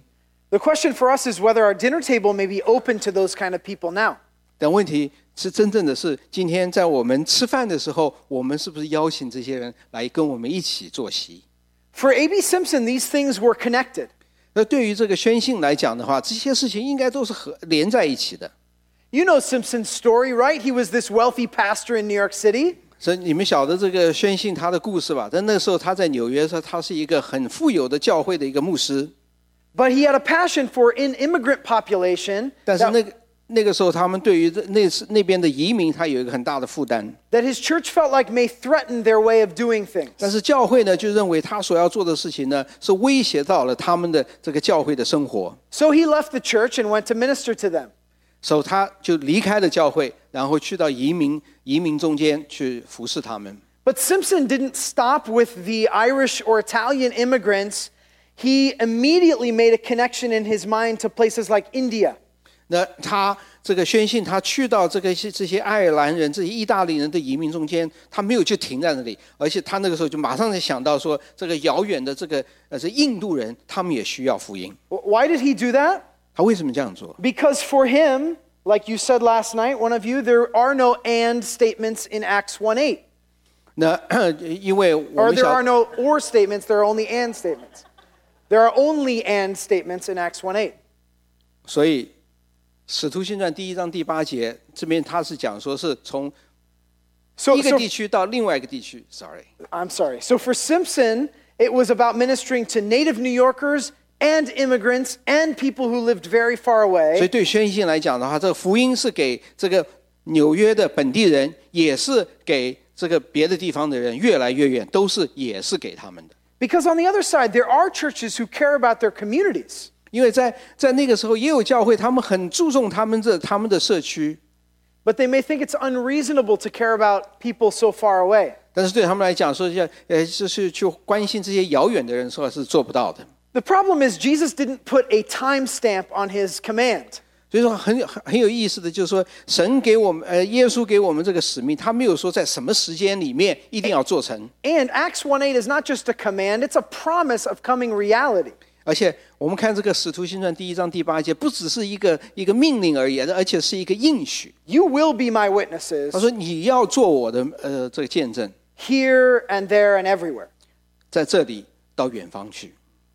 Speaker 1: The question for us is whether our dinner table may be open to those kind of people now.
Speaker 2: 但问题是，真正的是，今天在我们吃饭的时候，我们是不是邀请这些人来跟我们一起坐席？
Speaker 1: For A.B. Simpson, these things were connected.
Speaker 2: 那对于这个宣信来讲的话，这些事情应该都是连在一起的。
Speaker 1: You know Simpson's story, right? He was this wealthy pastor in New York City.
Speaker 2: 所以你们晓得这个宣信他的故事吧？在那个时候，他在纽约的时候，他是一个很富有的教会的一个牧师。
Speaker 1: But he had a passion for an immigrant population
Speaker 2: 但是那个时候，他们对于那边的移民，他有一个很大的负担。
Speaker 1: that his church felt like may threaten their way of doing things.
Speaker 2: 但是教会呢，就认为他所要做的事情呢，是威胁到了他们的这个教会的生活。
Speaker 1: So he left the church and went to minister to them.
Speaker 2: 所以他就离开了教会，然后去到移民中间去服侍他们。
Speaker 1: But Simpson didn't stop with the Irish or Italian immigrants. He immediately made a connection in his mind to places like India.
Speaker 2: 那他这个宣信，他去到这些爱尔兰人、这些意大利人的移民中间，他没有就停在那里，而且他那个时候就马上就想到说，这个遥远的这印度人，他们也需要福音。
Speaker 1: Why did he do that?
Speaker 2: 他为什么这样做？
Speaker 1: Because for him, like you said last night, one of you, there are no and statements in Acts 1:8.
Speaker 2: 那因为我
Speaker 1: Or
Speaker 2: 们
Speaker 1: there
Speaker 2: 晓
Speaker 1: are no or statements, there are only and statements. There are only and statements in Acts 1:8.
Speaker 2: 所以使徒行传第1章第8节这边他是讲说是从一个地区到另外一个地区。
Speaker 1: I'm sorry. So for Simpson, it was about ministering to native New Yorkers and immigrants and people who lived very far
Speaker 2: 所以
Speaker 1: away.
Speaker 2: 对宣信来讲的话，这个福音是给这个纽约的本地人，也是给这个别的地方的人，越来越远，也是给他们的。
Speaker 1: Because on the other side, there are churches who care about their communities.
Speaker 2: 因为在那个时候也有教会，他们很注重他们的社区，
Speaker 1: But they may think it's unreasonable to care about people so far away.
Speaker 2: 但是对他们来讲说，就是去关心这些遥远的人，说是做不到的。
Speaker 1: The problem is Jesus didn't put a time stamp on his command.
Speaker 2: 所以说很有意思的，就是说神给我们耶稣给我们这个使命，他没有说在什么时间里面一定要做成。
Speaker 1: And Acts 1:8 is not just a command, it's a promise of coming reality.
Speaker 2: 而且我们看这个使徒行传第1章第8节，不只是一个命令而已，而且是一个应许。
Speaker 1: You will be my witnesses.
Speaker 2: 他说你要做我的这个见证，
Speaker 1: Here and there and everywhere.
Speaker 2: 在这里到远方去。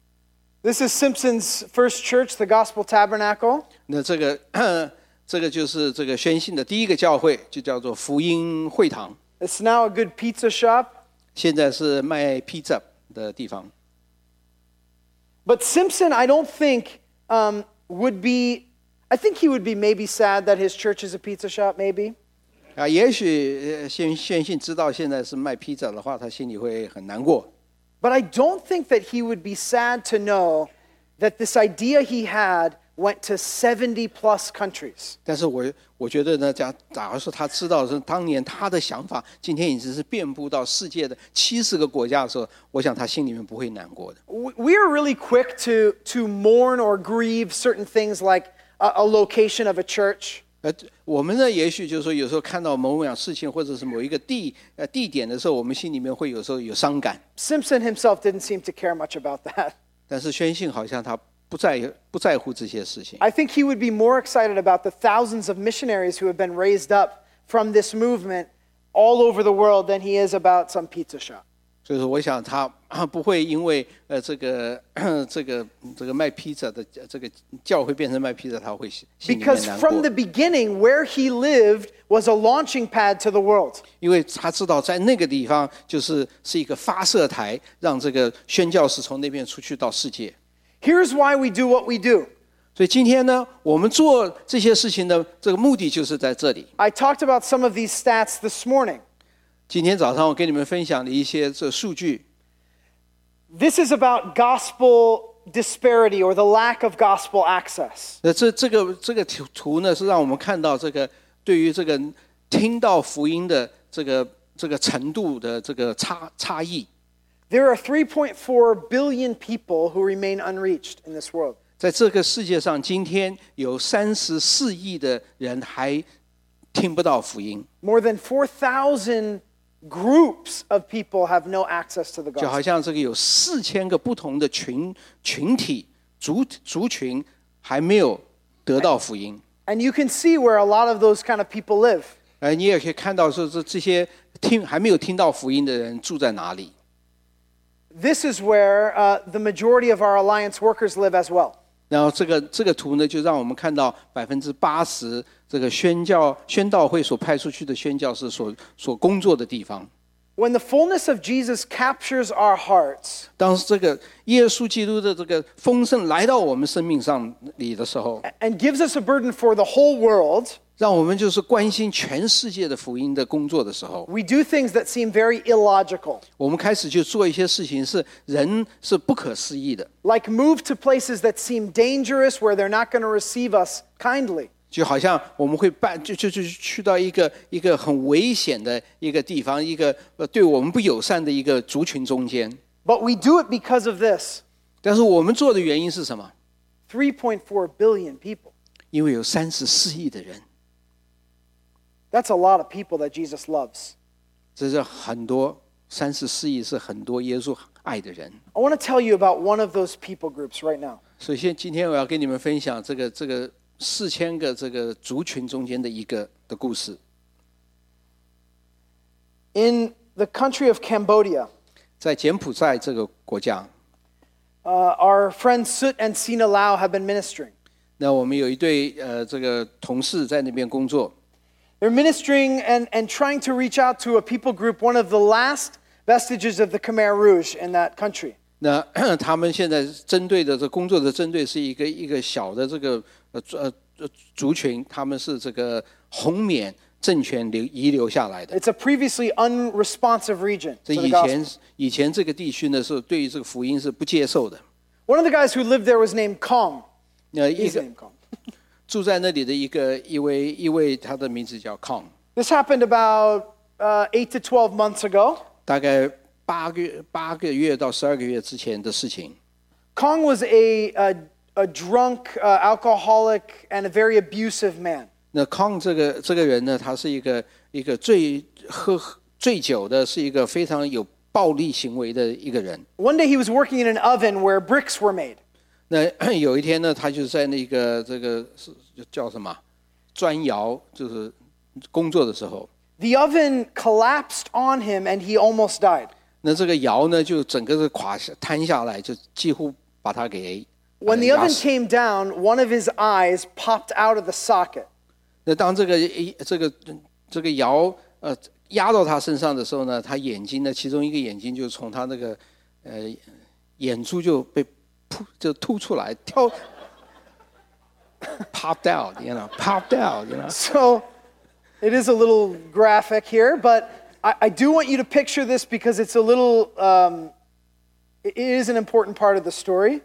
Speaker 1: This is Simpson's first church, the Gospel Tabernacle.
Speaker 2: 那这个就是这个宣信的第一个教会，就叫做福音会堂。
Speaker 1: It's now a good pizza shop.
Speaker 2: 现在是卖披萨的地方。
Speaker 1: But Simpson, I don't think, would be, I think he would be maybe sad that his church is a pizza shop, maybe.
Speaker 2: 也许宣信知道现在是卖披萨的话，他心里会很难过。
Speaker 1: But I don't think that he would be sad to know that this idea he had went to 70 plus countries.
Speaker 2: 但是我觉得呢，假如说他知道是当年他的想法，今天已经是遍布到世界的70个国家的时候，我想他心里面不会难过的。
Speaker 1: We are really quick to mourn or grieve certain things like a location of a church.
Speaker 2: 我们呢，也许就是说，有时候看到某样事情，或者是某一个地点的时候，我们心里面会有时候有伤感。
Speaker 1: Simpson himself didn't seem to care much about that.
Speaker 2: 但是宣信好像他不在乎这些事情。
Speaker 1: I think he would be more excited about the thousands of missionaries who have been raised up from this movement all over the world than he is about some pizza shop.
Speaker 2: 所以说，我想他不会因为这个卖披萨的这个教会变成卖披萨，他会心里面
Speaker 1: Because
Speaker 2: 难
Speaker 1: from
Speaker 2: 过
Speaker 1: the。beginning, where he lived was a launching pad to the world.
Speaker 2: 因为他知道在那个地方是一个发射台，让这个宣教士从那边出去到世界。
Speaker 1: Here's why we do what we do.
Speaker 2: 所以今天呢，我们做这些事情的这个目的就是在这里。
Speaker 1: I talked about some of these stats this morning.
Speaker 2: 今天早上我跟你们分享了一些这数据。
Speaker 1: This is about gospel disparity or the lack of gospel access.
Speaker 2: 这个图呢，是让我们看到这个对于这个听到福音的这个程度的这个差异。
Speaker 1: There are 3.4 billion people who remain unreached in this world.
Speaker 2: 在这个世界上，今天有34亿的人还听不到福音。
Speaker 1: More than 4,000 groups of people have no access to the
Speaker 2: 就好
Speaker 1: gospel.
Speaker 2: 像这个有4000个不同的群体族群还没有得到福音。
Speaker 1: And you can see where a lot of those kind of people live.
Speaker 2: 你也可以看到说这些还没有听到福音的人住在哪里。
Speaker 1: This is where the majority of our Alliance workers live as well.
Speaker 2: 然后这个图呢，就让我们看到80%这个宣道会所派出去的宣教士所工作的地方。
Speaker 1: When the fullness of Jesus captures our hearts,
Speaker 2: 当这个耶稣基督的这个丰盛来到我们生命上里的时候，
Speaker 1: and gives us a burden for the whole world,
Speaker 2: 让我们就是关心全世界的福音的工作的时候，
Speaker 1: we do things that seem very illogical,
Speaker 2: 我们开始就做一些事情是人是不可思议的，
Speaker 1: like move to places that seem dangerous where they're not going to receive us kindly.
Speaker 2: 就好像我们会就去到一个很危险的一个地方，一个对我们不友善的一个族群中间。
Speaker 1: But we do it because of this.
Speaker 2: 但是我们做的原因是什么？
Speaker 1: 3.4 billion people.
Speaker 2: 因为有34亿的人，
Speaker 1: That's a lot of people that Jesus loves.
Speaker 2: 这是很多34亿是很多耶稣爱的人。
Speaker 1: I want to tell you about one of those people groups right now.
Speaker 2: 首先，今天我要跟你们分享这个4000个这个族群中间的一个的故事。
Speaker 1: In the country of Cambodia,
Speaker 2: 在柬埔寨这个国家，
Speaker 1: our friends Sut and Sina Lau have been ministering.
Speaker 2: 那我们有一对这个同事在那边工作。
Speaker 1: They're ministering and trying to reach out to a people group, one of the last vestiges of the Khmer Rouge in that country.
Speaker 2: 那他们现在针对的这工作的针对是一个小的这个族群，他们是这个红缅政权遗留下来的。
Speaker 1: It's a previously unresponsive region
Speaker 2: 这
Speaker 1: to the gospel.
Speaker 2: 以前这个地区呢是对于这个福音是不接受的。
Speaker 1: One of the guys who lived there was named Kong.
Speaker 2: 一
Speaker 1: He's
Speaker 2: 个
Speaker 1: named Kong.
Speaker 2: 住在那里的一位，他的名字叫 Kong，
Speaker 1: This happened about 8 to 12 months ago.
Speaker 2: 大概8个月到12个月之前的事情。
Speaker 1: Kong was a drunk, alcoholic, and a very abusive man.
Speaker 2: 那 Kong 这个人呢，他是一个喝醉酒的，是一个非常有暴力行为的一个人。
Speaker 1: One day he was working in an oven where bricks were made.
Speaker 2: 那有一天呢，他就在那个是叫什么砖窑，就是工作的时候，
Speaker 1: The oven collapsed on him and he almost died.
Speaker 2: 那这个窑呢就整个是瘫下来，就几乎把他给
Speaker 1: When the
Speaker 2: 压
Speaker 1: oven
Speaker 2: 死。
Speaker 1: came down, one of his eyes popped out of the socket.
Speaker 2: 那当这个窑压到他身上的时候呢，他眼睛呢，其中一个眼睛就从他那个眼珠就被凸出来，popped out, popped out,
Speaker 1: So it is a little graphic here, but I do want you to picture this because it's a little, it is an important part of the story.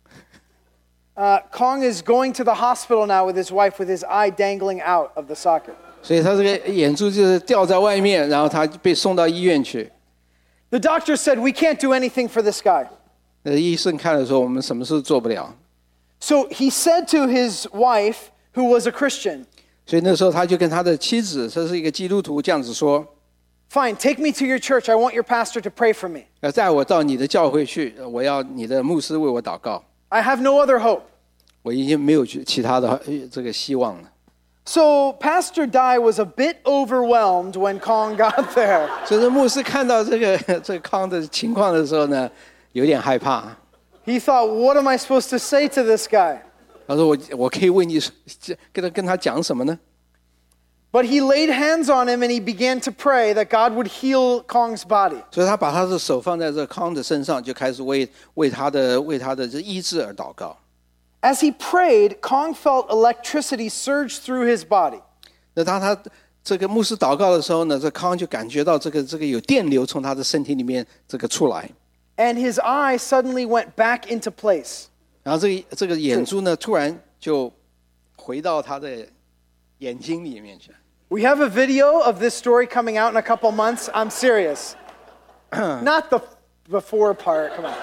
Speaker 1: Kong is going to the hospital now with his wife with his eye dangling out of the socket.
Speaker 2: 所以他这个眼珠就是掉在外面，然后他被送到医院去。
Speaker 1: The doctor said, we can't do anything for this guy.
Speaker 2: 医生看了说，我们什么事做不了。
Speaker 1: So he said to his wife, who was a Christian,
Speaker 2: 所以那时候他就跟他的妻子，这是一个基督徒，这样子说
Speaker 1: fine, take me to your church. I want your pastor to pray for me.
Speaker 2: 带我到你的教会去，我要你的牧师为我祷告。
Speaker 1: I have no other hope.
Speaker 2: 我已经没有其他的这个希望了。
Speaker 1: So Pastor Dai was a bit overwhelmed when Kong got there.
Speaker 2: 所以这牧师看到这个康的情况的时候呢，有点害怕。
Speaker 1: He thought, what am I supposed to say to this guy?
Speaker 2: 他说我可以为你跟他讲什么呢？
Speaker 1: But he laid hands on him and he began to pray that God would heal Kong's body.
Speaker 2: 所以他把他的手放在这康的身上，就开始为他的这医治而祷告。
Speaker 1: As he prayed, Kong felt electricity surge through his body.
Speaker 2: 那当他这个牧师祷告的时候呢，这康就感觉到这个有电流从他的身体里面这个出来，
Speaker 1: And his eye suddenly went back into place.
Speaker 2: 然后这个眼珠呢突然就回到他的眼睛里面去。
Speaker 1: We have a video of this story coming out in a couple months. I'm serious. Not the before part. Come on.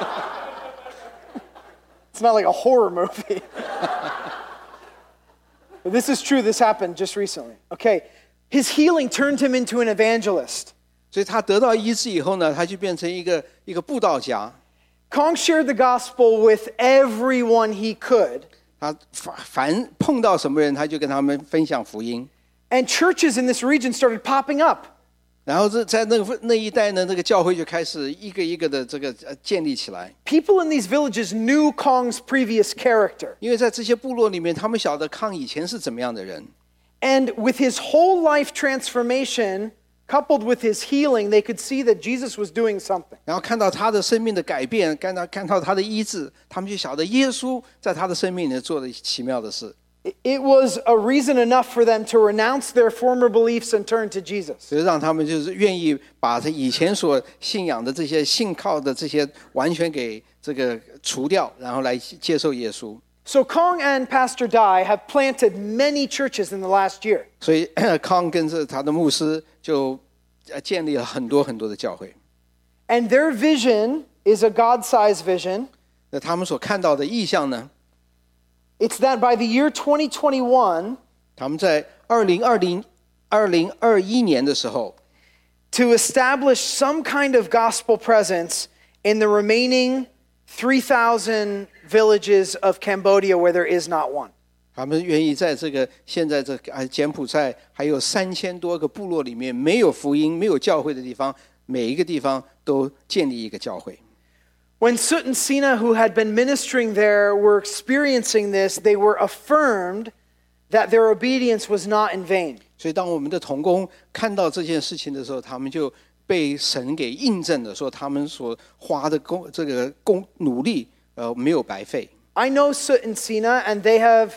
Speaker 1: It's not like a horror movie. But this is true. This happened just recently. Okay. His healing turned him into an evangelist.
Speaker 2: 所以他得到医治以后呢，他就变成一个布道家。
Speaker 1: Kong shared the gospel with everyone he could.
Speaker 2: 他凡碰到什么人，他就跟他们分享福音。
Speaker 1: And churches in this region started popping up.
Speaker 2: 然后在那一带呢，这个教会就开始一个一个的这个建立起来。
Speaker 1: People in these villages knew Kong's previous character.
Speaker 2: 因为在这些部落里面，他们晓得康以前是怎么样的人。
Speaker 1: And with his whole life transformation, coupled with his healing, they could see that Jesus was doing something.
Speaker 2: 然后看到他的生命的改变，看到他的医治，他们就晓得耶稣在他的生命里做了奇妙的事。
Speaker 1: It was a reason enough for them to renounce their former beliefs and turn to Jesus.
Speaker 2: 所以让他们就是愿意把他以前所信仰的这些信靠的这些完全给这个除掉，然后来接受耶稣。
Speaker 1: So Kong and Pastor Dai have planted many churches in the last year.
Speaker 2: 所以康跟着他的牧师就建立了很多很多的教会。
Speaker 1: And their vision is a God-sized vision.
Speaker 2: 那他们所看到的意象呢？
Speaker 1: It's that by the year 2021,
Speaker 2: 他们在2021年的时候
Speaker 1: to establish some kind of gospel presence in the remaining 3,000 villages of Cambodia where there is not one.
Speaker 2: 他们愿意在这个现在这柬埔寨还有3000多个部落里面没有福音、没有教会的地方，每一个地方都建立一个教会。
Speaker 1: When Sut and Sina, who had been ministering there, were experiencing this, they were affirmed that their obedience was not in vain.
Speaker 2: 所以当我们的同工看到这件事情的时候，他们就被神给印证了，说他们所花的努力没有白费。
Speaker 1: I know Sut and Sina, and they have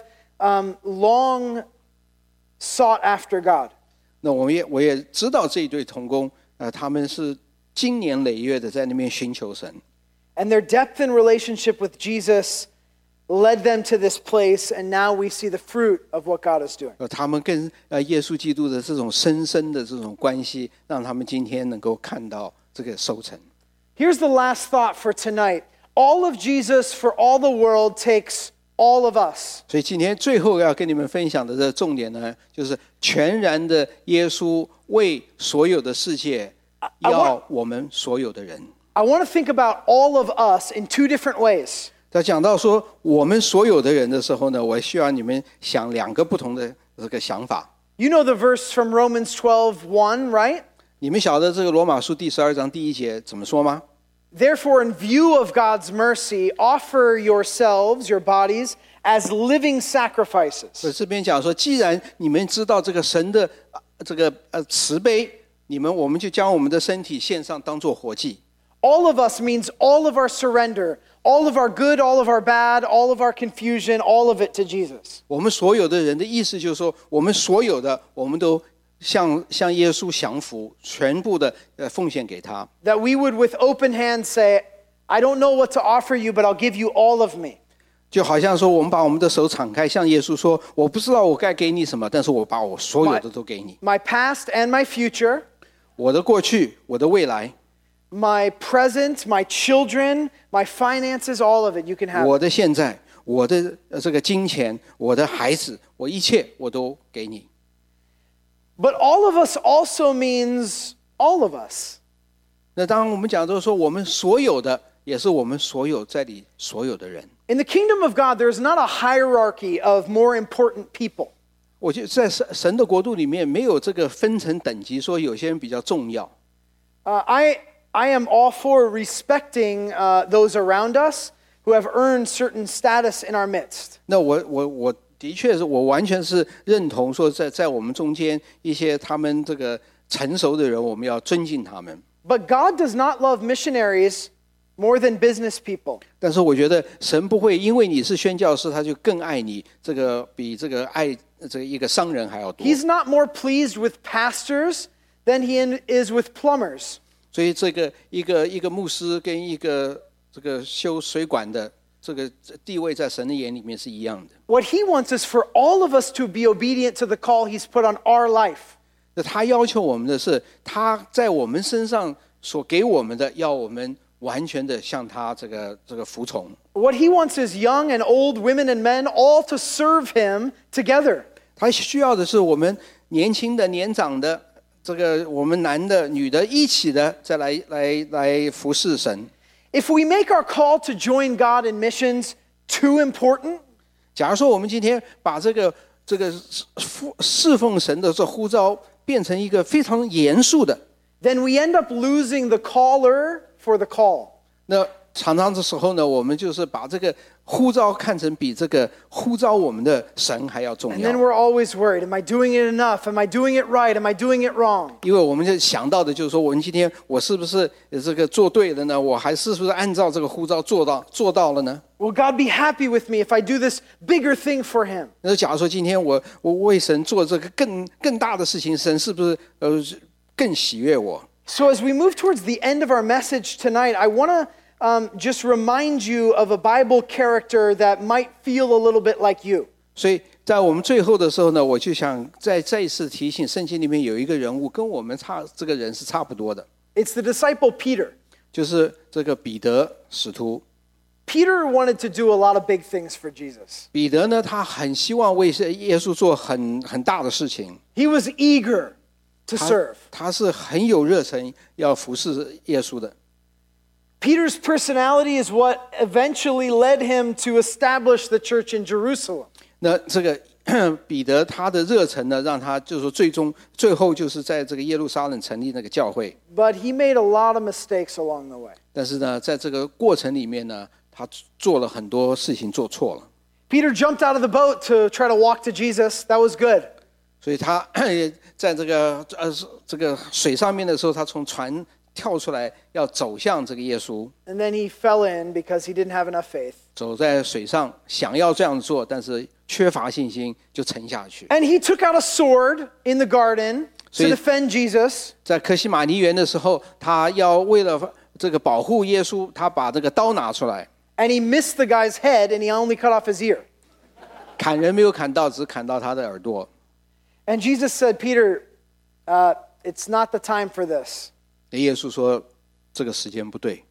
Speaker 1: long sought after God.
Speaker 2: 那我也知道这一对同工，他们是经年累月的在那边寻求神。
Speaker 1: And their depth in relationship with Jesus led them to this place, and now we see the fruit of what God is doing.
Speaker 2: 他们跟耶稣基督的这种深深的这种关系，让他们今天能够看到这个收成。
Speaker 1: Here's the last thought for tonight. All of Jesus for all the world takes all of us.
Speaker 2: 所以今天最后要跟你们分享的这个重点呢，就是全然的耶稣为所有的世界，要我们所有的人。
Speaker 1: I want to think about all of us in two different ways.
Speaker 2: 在讲到说我们所有的人的时候呢，我需要你们想两个不同的这个想法。
Speaker 1: You know the verse from Romans 12:1, right?
Speaker 2: 你们晓得这个罗马书第12章第1节怎么说吗？
Speaker 1: Therefore, in view of God's mercy, offer yourselves, your bodies, as living sacrifices.
Speaker 2: 所以这边讲说，既然你们知道这个神的这个慈悲，我们就将我们的身体献上，当作活祭。
Speaker 1: All of us means all of our surrender, all of our good, all of our bad, all of our confusion, all of it to Jesus.
Speaker 2: 我们所有的人的意思就是说，我们所有的，我们都向耶稣降服，全部的奉献给他。
Speaker 1: That we would with open hands say, I don't know what to offer you, but I'll give you all of me.
Speaker 2: 就好像说，我们把我们的手敞开，向耶稣说，我不知道我该给你什么，但是我把我所有的都给你。
Speaker 1: My past and my future.
Speaker 2: 我的过去，我的未来。
Speaker 1: My present, my children, my finances, all of it, you can have.
Speaker 2: 我的现在，我的这个金钱，我的孩子，我一切我都给你。
Speaker 1: But all of us also means all of us.
Speaker 2: 那当我们讲到说我们所有的，也是我们所有在里所有的人。
Speaker 1: In the kingdom of God, there is not a hierarchy of more important people.
Speaker 2: 我觉得在神的国度里面，没有这个分层等级，说有些人比较重要。
Speaker 1: I am all for respecting those around us who have earned certain status in our midst.
Speaker 2: 那我的确是我完全是认同说在我们中间一些他们这个成熟的人，我们要尊敬他们。
Speaker 1: But God does not love missionaries more than business people.
Speaker 2: 但是我觉得神不会因为你是宣教士，他就更爱你，这个比这个爱这个一个商人还要多。
Speaker 1: He's not more pleased with pastors than he is with plumbers.
Speaker 2: 所以这个一个牧师跟一个这个修水管的这个地位在神的眼里面是一样的。
Speaker 1: What he wants is for all of us to be obedient to the call he's put on our life.
Speaker 2: 那他要求我们的是，他在我们身上所给我们的，要我们完全的向他这个服从。
Speaker 1: What he wants is young and old, women and men, all to serve him together.
Speaker 2: 他需要的是我们年轻的、年长的。这个我们男的、女的一起的，再来服侍神。
Speaker 1: If we make our call to join God in missions too important,
Speaker 2: 假如说我们今天把这个侍奉神的这呼召变成一个非常严肃的，
Speaker 1: then we end up losing the caller for the call.
Speaker 2: 那常常的时候呢，我们就是把这个呼召看成比这个呼召我们的神还要重
Speaker 1: And
Speaker 2: 要。
Speaker 1: then we're always worried, am I doing it enough? Am I doing it right? Am I doing it wrong?
Speaker 2: 因为我们就想到的就是说，我们今天我是不是这个做对了呢？我还是不是按照这个呼召做到了呢？
Speaker 1: Will God be happy with me if I do this bigger thing for him?
Speaker 2: 那假如说今天我为神做这个更大的事情，神是不是更喜悦我？
Speaker 1: So as we move towards the end of our message tonight, I want to just remind you of a Bible character that might feel a little bit like you.
Speaker 2: 所以在我们最后的时候呢，我就想再一次提醒，圣经里面有一个人物跟我们这个人是差不多的，
Speaker 1: It's the disciple Peter.
Speaker 2: 就是这个彼得使徒。
Speaker 1: Peter wanted to do a lot of big things for Jesus.
Speaker 2: 彼得呢，他很希望为耶稣做很大的事情，
Speaker 1: He was eager to serve.
Speaker 2: 他是很有热忱要服侍耶稣的。
Speaker 1: Peter's personality is what eventually led him to establish the church in Jerusalem.
Speaker 2: 那这个彼得他的热忱呢，让他就是说最后就是在这个耶路撒冷成立那个教会。
Speaker 1: But he made a lot of mistakes along the way.
Speaker 2: 但是呢，在这个过程里面呢，他做了很多事情做错了。
Speaker 1: Peter jumped out of the boat to try to walk to Jesus. That was good.
Speaker 2: 所以他在这个水上面的时候，他从船跳出来要走向这个耶稣，
Speaker 1: And then he fell in because he didn't have enough faith.
Speaker 2: 走在水上想要这样做，但是缺乏信心就沉下去。
Speaker 1: And he took out a sword in the garden to
Speaker 2: So he-
Speaker 1: defend Jesus.
Speaker 2: 在客西马尼园的时候，他要为了这个保护耶稣，他把这个刀拿出来，
Speaker 1: And he missed the guy's head and he only cut off his ear.
Speaker 2: 砍人没有砍到，只砍到他的耳朵。
Speaker 1: And Jesus said, Peter, it's not the time for this.
Speaker 2: 耶稣说这个时间不对。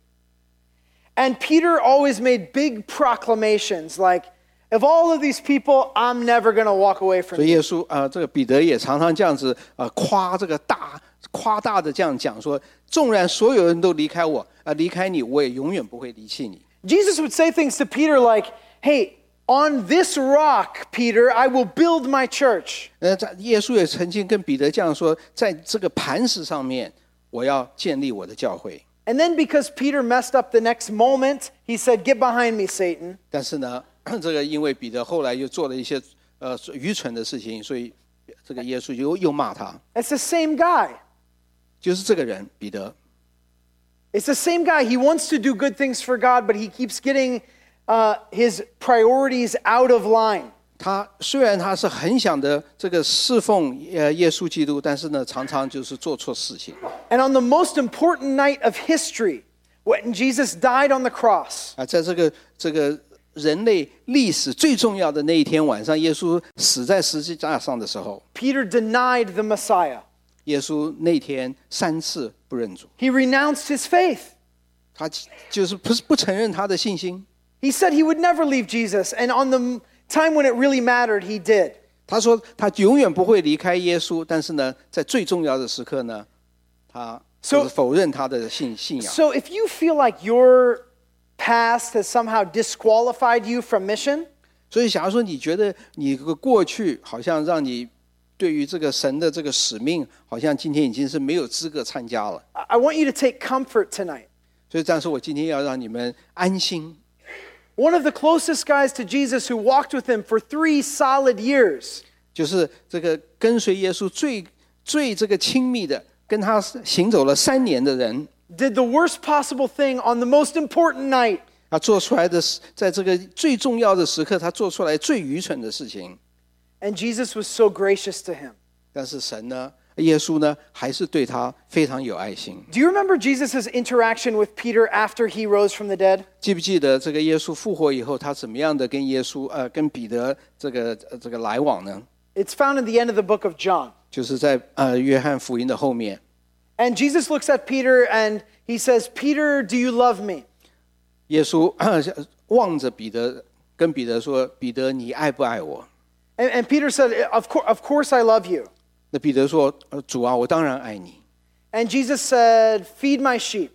Speaker 1: And Peter always made big proclamations like, of all of these people, I'm never going to walk away
Speaker 2: 所
Speaker 1: from
Speaker 2: 以
Speaker 1: you.
Speaker 2: 耶稣这个彼得也常常这样子夸大的这样讲说，纵然所有人都离开我离开你，我也永远不会离弃你。
Speaker 1: Jesus would say things to Peter like, hey, on this rock, Peter, I will build my church.
Speaker 2: 耶稣也曾经跟彼得这样说，在这个磐石上面，我要建立我的教会。
Speaker 1: And then because Peter messed up the next moment, he said, get behind me, Satan.
Speaker 2: 但是呢，这个因为彼得后来又做了一些愚蠢的事情，所以这个耶稣又骂他，
Speaker 1: It's the same guy.
Speaker 2: 就是这个人彼得。
Speaker 1: It's the same guy. He wants to do good things for God, but he keeps getting his priorities out of line.
Speaker 2: 他虽然他是很想的这个侍奉耶稣基督，但是呢，常常就是做错事情。
Speaker 1: And on the most important night of history, when Jesus died on the cross,
Speaker 2: 在这个人类历史最重要的那一天晚上，耶稣死在十字架上的时候，
Speaker 1: Peter denied the Messiah.
Speaker 2: 耶稣那天3次不认主，
Speaker 1: He renounced his faith.
Speaker 2: 他就是不承认他的信心。
Speaker 1: He said he would never leave Jesus, and on the time when it really mattered, he did.
Speaker 2: 他说他永远不会离开耶稣，但是呢，在最重要的时刻呢，他就是否认他的信仰。
Speaker 1: So if you feel like your past has somehow disqualified you from mission,
Speaker 2: 所以，假如说你觉得你的过去好像让你对于这个神的这个使命，好像今天已经是没有资格参加了。
Speaker 1: I want you to take comfort tonight.
Speaker 2: 所以，但是我今天要让你们安心。
Speaker 1: One of the closest guys to Jesus who walked with him for 3 solid years
Speaker 2: 就是这个跟随耶稣最这个亲密的，跟他行走了3年的人，
Speaker 1: did the worst possible thing on the most important night.
Speaker 2: 他做出来的，在这个最重要的时刻，他做出来最愚蠢的事情。
Speaker 1: And Jesus was so gracious to him.
Speaker 2: 但是神呢，耶稣呢，还是对他非常有爱心。
Speaker 1: Do you remember Jesus' interaction with Peter after he rose from the dead?
Speaker 2: 记不记得这个耶稣复活以后，他怎么样的跟彼得这个来往呢？
Speaker 1: It's found in the end of the book of John.
Speaker 2: 就是在约翰福音的后面。
Speaker 1: And Jesus looks at Peter and he says, Peter, do you love me?
Speaker 2: 耶稣望着彼得，跟彼得说：“彼得，你爱不爱我？”
Speaker 1: And Peter said, of course I love you.
Speaker 2: 那彼得说：“主啊，我当然爱你。”
Speaker 1: And Jesus said, feed my sheep.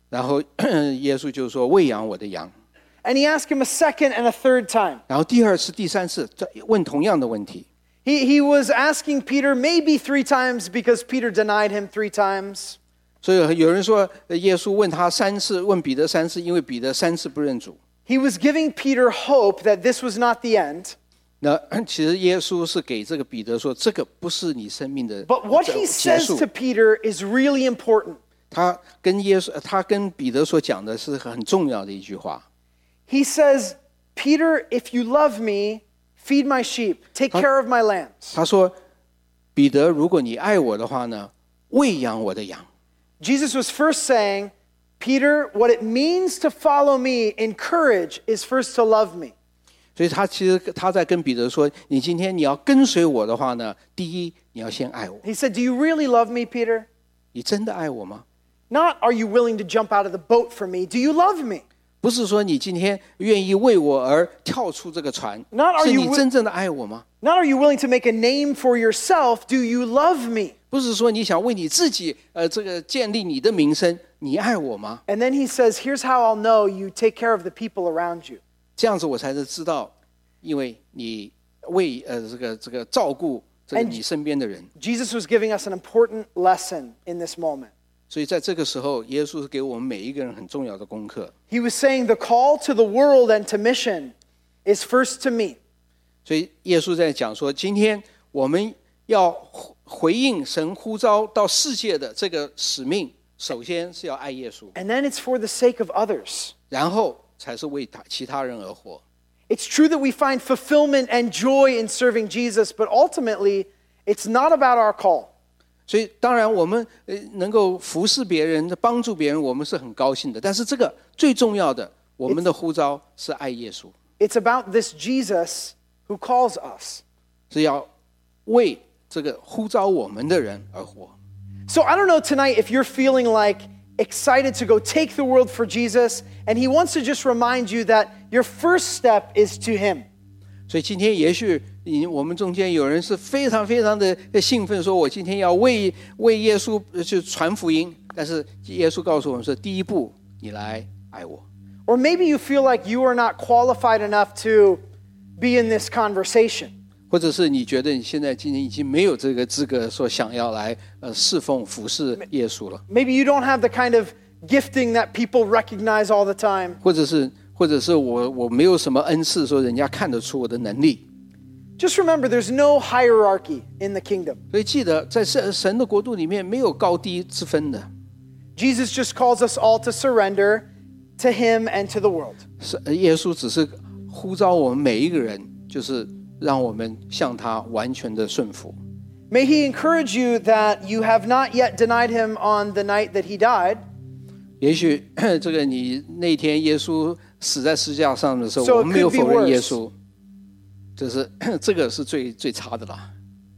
Speaker 2: 然后耶稣就说喂养我的羊。
Speaker 1: And he asked him a second and a third time.
Speaker 2: 然后第二次、第三次再问同样的问题。
Speaker 1: He was asking Peter maybe 3 times because Peter denied him 3 times.
Speaker 2: 所以有人说，耶稣问他3次，问彼得3次，因为彼得3次不认主。
Speaker 1: He was giving Peter hope that this was not the end.
Speaker 2: 那其实耶稣是给这个彼得说，这个不是你生命的
Speaker 1: But what he
Speaker 2: 结
Speaker 1: says
Speaker 2: 束
Speaker 1: to。Peter is really important.
Speaker 2: 他跟彼得所讲的是很重要的一句话。
Speaker 1: He says, Peter, if you love me, feed my sheep, take care of my lambs.
Speaker 2: 他说，彼得，如果你爱我的话呢，喂养我的羊。
Speaker 1: Jesus was first saying, Peter, what it means to follow me in courage is first to love me.
Speaker 2: 所以他在跟彼得说，你今天你要跟随我的话呢，第一你要先爱我。
Speaker 1: He said, do you really love me, Peter?
Speaker 2: 你真的爱我吗？
Speaker 1: Not are you willing to jump out of the boat for me? Do you love me?
Speaker 2: 不是说你今天愿意为我而跳出这个船，
Speaker 1: Not are
Speaker 2: 是
Speaker 1: you
Speaker 2: 你真正的爱我吗？
Speaker 1: Not are you willing to make a name for yourself? Do you love me?
Speaker 2: 不是说你想为你自己这个建立你的名声，你爱我吗？
Speaker 1: And then he says, here's how I'll know you take care of the people around you.
Speaker 2: 这样子我才能知道，因为你为这个照顾这个你身边的人。
Speaker 1: Jesus was giving us an important lesson in this moment.
Speaker 2: 所以在这个时候，耶稣是给我们每一个人很重要的功课。
Speaker 1: He was saying the call to the world and to mission is first to me.
Speaker 2: 所以耶稣在讲说，今天我们要回应神呼召到世界的这个使命，首先是要爱耶稣，
Speaker 1: And then it's for the sake of others.
Speaker 2: 然后才是为其他人而活。
Speaker 1: It's true that we find fulfillment and joy in serving Jesus, but ultimately, it's not about our call.
Speaker 2: 所以当然我们能够服侍别人、帮助别人，我们是很高兴的。但是这个最重要的，我们的呼召是爱耶稣，
Speaker 1: It's about this Jesus who calls us.
Speaker 2: 是要为这个呼召我们的人而活。
Speaker 1: So I don't know tonight if you're feeling like excited to go take the world for Jesus, and he wants to just remind you that your first step is to him.
Speaker 2: 所以今天也许我们中间有人是非常非常的兴奋，说我今天要为耶稣去传福音。但是耶稣告诉我们说，第一步你来爱我。
Speaker 1: Or maybe you feel like you are not qualified enough to be in this conversation.
Speaker 2: 或者是你觉得你现在今天已经没有这个资格，说想要来侍奉服侍耶稣了。
Speaker 1: Maybe you don't have the kind of gifting that people recognize all the time.
Speaker 2: 或者是我没有什么恩赐，说人家看得出我的能力。
Speaker 1: Just remember, there's no hierarchy in the kingdom.
Speaker 2: 所以记得，在神的国度里面没有高低之分的。
Speaker 1: Jesus just calls us all to surrender to him and to the world.
Speaker 2: 耶稣只是呼召我们每一个人，就是让我们向他完全的顺服。
Speaker 1: May he encourage you that you have not yet denied him on the night that he died.
Speaker 2: 也许这个你那天耶稣死在十字架上的时候，
Speaker 1: So it
Speaker 2: 我们没有
Speaker 1: could be
Speaker 2: 否认
Speaker 1: worse.
Speaker 2: 耶稣，这个是最差的啦。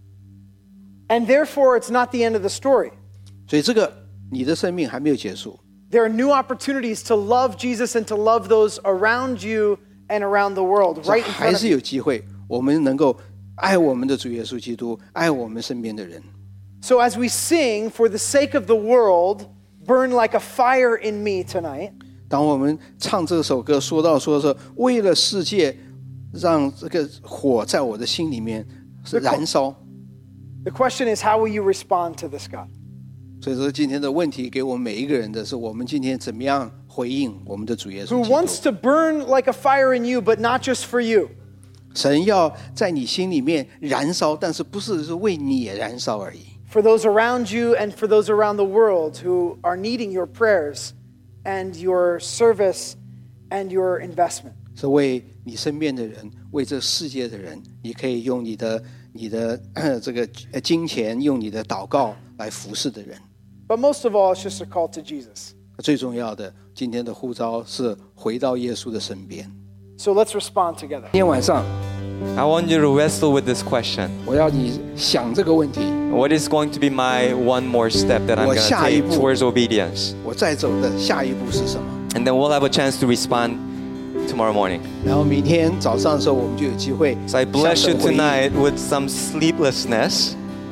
Speaker 1: And therefore, it's not the end of the story.
Speaker 2: 所以这个你的生命还没有结束。
Speaker 1: There are new opportunities to love Jesus and to love those around you and around the world, right in
Speaker 2: 还
Speaker 1: front
Speaker 2: 是
Speaker 1: of you.
Speaker 2: 有机会，我们能够爱我们的主耶稣基督，爱我们身边的人。
Speaker 1: So as we sing, for the sake of the world, burn like a fire in me tonight.
Speaker 2: 当我们唱这首歌，说为了世界，让这个火在我的心里面是燃烧。
Speaker 1: The question is, how will you respond to this God?
Speaker 2: 所以说，今天的问题给我们每一个人的是，我们今天怎么样回应我们的主耶稣
Speaker 1: Who
Speaker 2: 基
Speaker 1: wants
Speaker 2: 督？
Speaker 1: to burn like a fire in you, but not just for you.
Speaker 2: 神要在你心里面燃烧，但是不是为你燃烧而已。
Speaker 1: For those around you and for those around the world who are needing your prayers and your service and your investment.
Speaker 2: 是为你身边的人，为这世界的人，你可以用你的这个金钱，用你的祷告来服侍的人。
Speaker 1: But most of all, it's just a call to Jesus.
Speaker 2: 最重要的，今天的呼召是回到耶稣的身边。
Speaker 1: So let's respond together.
Speaker 2: 今天晚上，
Speaker 3: I want you to wrestle with this question.
Speaker 2: 我要你想这个问题：
Speaker 3: What is going to be my one more step that I'm going to take towards obedience?
Speaker 2: 我再走的下一步是什么？
Speaker 3: And then we'll have a chance to respond tomorrow morning.
Speaker 2: 然后明天早上的时候，我们就有机会
Speaker 3: So I
Speaker 2: 向
Speaker 3: bless you
Speaker 2: 神回应。
Speaker 3: tonight with some sleeplessness.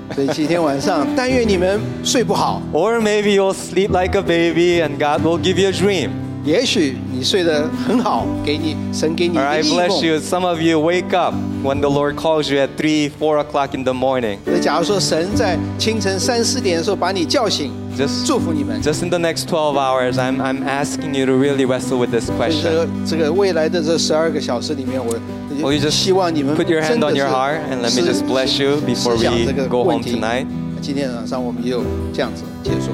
Speaker 2: 所以今天晚上，但愿你们睡不好。
Speaker 3: Or maybe you'll sleep like a baby and God will give you a dream.
Speaker 2: 也许你睡得很好，神给你一
Speaker 3: Or
Speaker 2: 个
Speaker 3: I
Speaker 2: 异
Speaker 3: bless
Speaker 2: 梦。
Speaker 3: you, some of you wake up when the Lord calls you at 3, 4 o'clock in the morning.
Speaker 2: 那假如说神在清晨3、4点的时候把你叫醒，
Speaker 3: Just
Speaker 2: 祝福你们。
Speaker 3: Just in the next 12 hours, I'm asking you to really wrestle with this
Speaker 2: 所以
Speaker 3: question.
Speaker 2: 这个未来的这12个小时里面，
Speaker 3: Will you
Speaker 2: 我
Speaker 3: just
Speaker 2: 希望你们
Speaker 3: put your
Speaker 2: 真
Speaker 3: hand
Speaker 2: 的
Speaker 3: on
Speaker 2: 是
Speaker 3: your heart and let me just bless you before
Speaker 2: 思想
Speaker 3: we
Speaker 2: 这个
Speaker 3: go
Speaker 2: 问
Speaker 3: home
Speaker 2: 题。
Speaker 3: tonight.
Speaker 2: 今天晚上我们就这样子结束。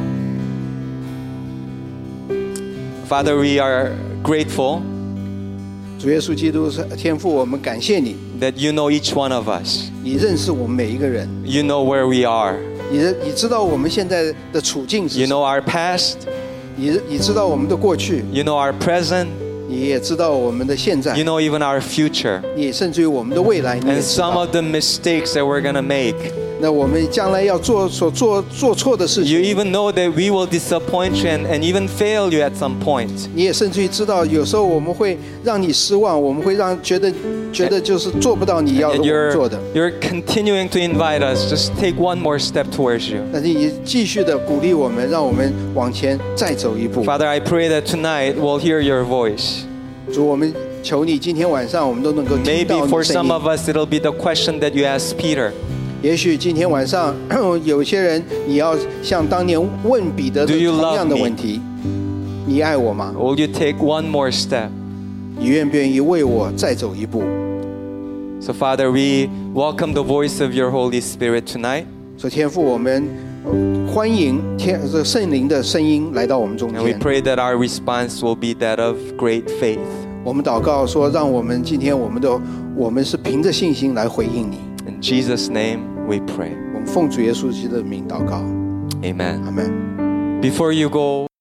Speaker 3: Father, we are grateful
Speaker 2: 主耶稣基督是天父，我们感谢你，
Speaker 3: that you know each one of us.
Speaker 2: 你认识我们每一个人，
Speaker 3: You know where we are.
Speaker 2: 你知道我们现在的处境是
Speaker 3: You
Speaker 2: 什么，
Speaker 3: know our past.
Speaker 2: 你知道我们的过去，
Speaker 3: You know our present.
Speaker 2: 你也知道我们的现在
Speaker 3: You，know even our future.
Speaker 2: 你甚至于我们的未来，你也
Speaker 3: And
Speaker 2: 知
Speaker 3: some
Speaker 2: 道。
Speaker 3: of the mistakes that we're going to make.
Speaker 2: 那我们将来要做错的事
Speaker 3: You
Speaker 2: 情，
Speaker 3: even know that we will disappoint you and even fail you at some point.
Speaker 2: 你也甚至于知道，有时候我们会让你失望，我们会让觉得就是做不到你要
Speaker 3: And
Speaker 2: 我们做的。
Speaker 3: you're continuing to invite us. Just take one more step towards you.
Speaker 2: 但是你继续的鼓励我们，让我们往前再走一步。
Speaker 3: Father, I pray that tonight we'll hear your voice.
Speaker 2: 主，我们求你，今天晚上我们都能够听
Speaker 3: Maybe
Speaker 2: 到你
Speaker 3: for
Speaker 2: 的声
Speaker 3: some
Speaker 2: 音。
Speaker 3: of us, it'll be the question that you asked Peter.
Speaker 2: 也许今天晚上有些人，你要像当年问彼得的
Speaker 3: Do you
Speaker 2: 同
Speaker 3: love
Speaker 2: 样的
Speaker 3: me?
Speaker 2: 问题：你爱我吗？
Speaker 3: Will you take one more step?
Speaker 2: 你愿不愿意为我再走一步？
Speaker 3: So, Father, we welcome the voice of your Holy Spirit tonight.
Speaker 2: 所以天父，我们欢迎圣灵的声音来到我们中
Speaker 3: And we
Speaker 2: 间。
Speaker 3: pray that our response will be that of great faith.
Speaker 2: 我们祷告说，让我们今天我们是凭着信心来回应你。
Speaker 3: In Jesus' name we pray.
Speaker 2: 我们奉主耶稣基督的名祷告，
Speaker 3: Amen.
Speaker 2: 阿门。
Speaker 3: Before you go,